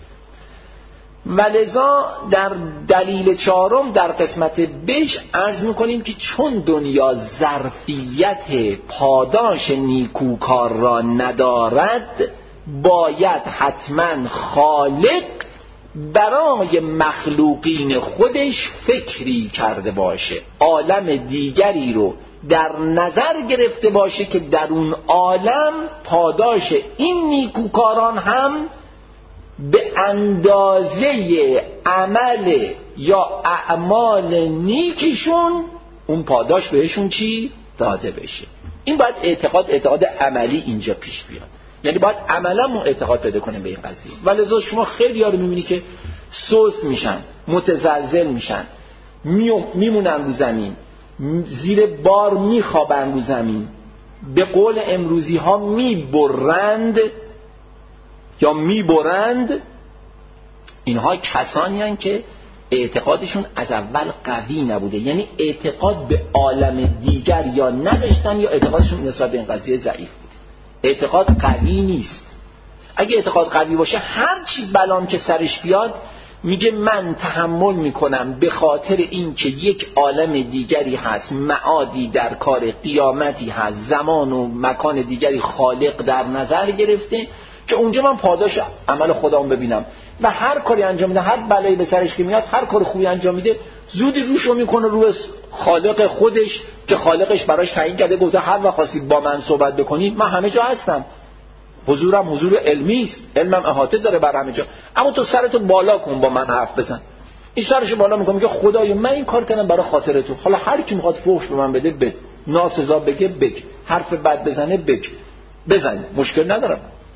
ولذا در دلیل چهارم در قسمت بش عرض میکنیم که چون دنیا ظرفیت پاداش نیکوکار را ندارد، باید حتما خالق برای مخلوقین خودش فکری کرده باشه، عالم دیگری رو در نظر گرفته باشه که در اون عالم پاداش این نیکوکاران هم به اندازه عمل یا اعمال نیکشون اون پاداش بهشون چی؟ داده بشه. این باید اعتقاد اعتقاد عملی اینجا پیش بیاد. یعنی باید عملا ما اعتقاد پیدا کنیم به این قضیه. ولذا شما خیلی ها رو میبینی که سوس میشن، متزلزل میشن، میمونن رو زمین، زیر بار میخوابن رو زمین، به قول امروزی ها میبرند یا میبرند. اینها کسانی هستند که اعتقادشون از اول قوی نبوده، یعنی اعتقاد به عالم دیگر یا نداشتن یا اعتقادشون نسبت به این قضیه ضعیف بوده. اعتقاد قوی نیست. اگه اعتقاد قوی باشه، هر چی بلام که سرش بیاد میگه من تحمل میکنم به خاطر این که یک عالم دیگری هست، معادی در کار، قیامتی هست، زمان و مکان دیگری خالق در نظر گرفته که اونجا من پاداش عمل خودم ببینم و هر کاری انجام میده، هر بلایی به سرش که میاد، هر کار خوبی انجام میده، زودی روشو میکنه رو خالق خودش که خالقش براش تعیین کرده، گفته هر وقت خواستید با من صحبت بکنید من همه جا هستم، حضورم حضور علمی است، علمم احاطه داره بر همه جا، اما تو سرتو بالا کن با من حرف بزن. این سرشو بالا میکنه که خدایا من این کار کردم برای خاطر تو، حالا هر کی میخواد فحش به من بده بده، ناسزا بگه بگه، حرف بد بزنه بگه، بزنه، مشکل ندارم.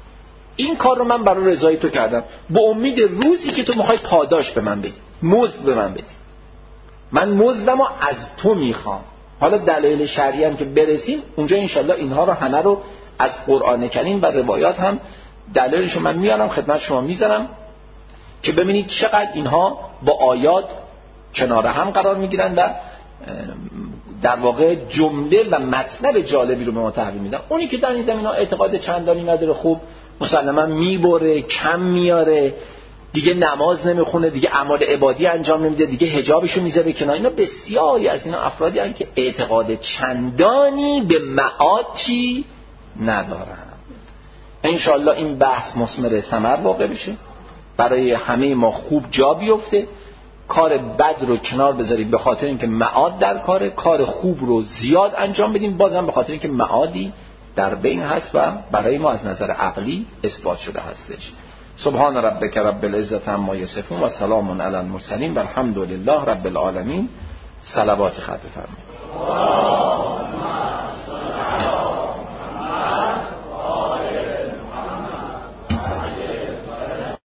این کار رو من برای رضای تو کردم، به امید روزی که تو میخوای پاداش به من بدی، مزد به من بدی. من مزدمو از تو میخوام. حالا دلایل شرعی هم که برسیم اونجا انشالله اینها رو همه رو از قرآن کریم و روایات هم دلایلشو من میارم خدمت شما میذارم که ببینید چقدر اینها با آیات کنار هم قرار میگیرن و در واقع جمله و مطلب جالبی رو به ما تحویل میدن. اونی که در این زمینه اعتقاد چندانی نداره، خوب مسلما میبره، کم میاره، دیگه نماز نمیخونه، دیگه اعمال عبادی انجام نمیده، دیگه حجابشو میذاره کنار. اینا بسیاری از اینا افرادی هستند که اعتقاد چندانی به معاد چی ندارن. انشالله این بحث مثمر ثمر واقع بشه، برای همه ما خوب جا بیفته، کار بد رو کنار بذارید به خاطر اینکه معاد در کاره، کار خوب رو زیاد انجام بدیم بازم به خاطر اینکه معادی در بین هست و برای ما از نظر عقلی اثبات شده هستش. سبحان ربک رب العزة عما یصفون و سلام علی المرسلین و الحمد لله رب العالمین. صلوات خط بفرمایید.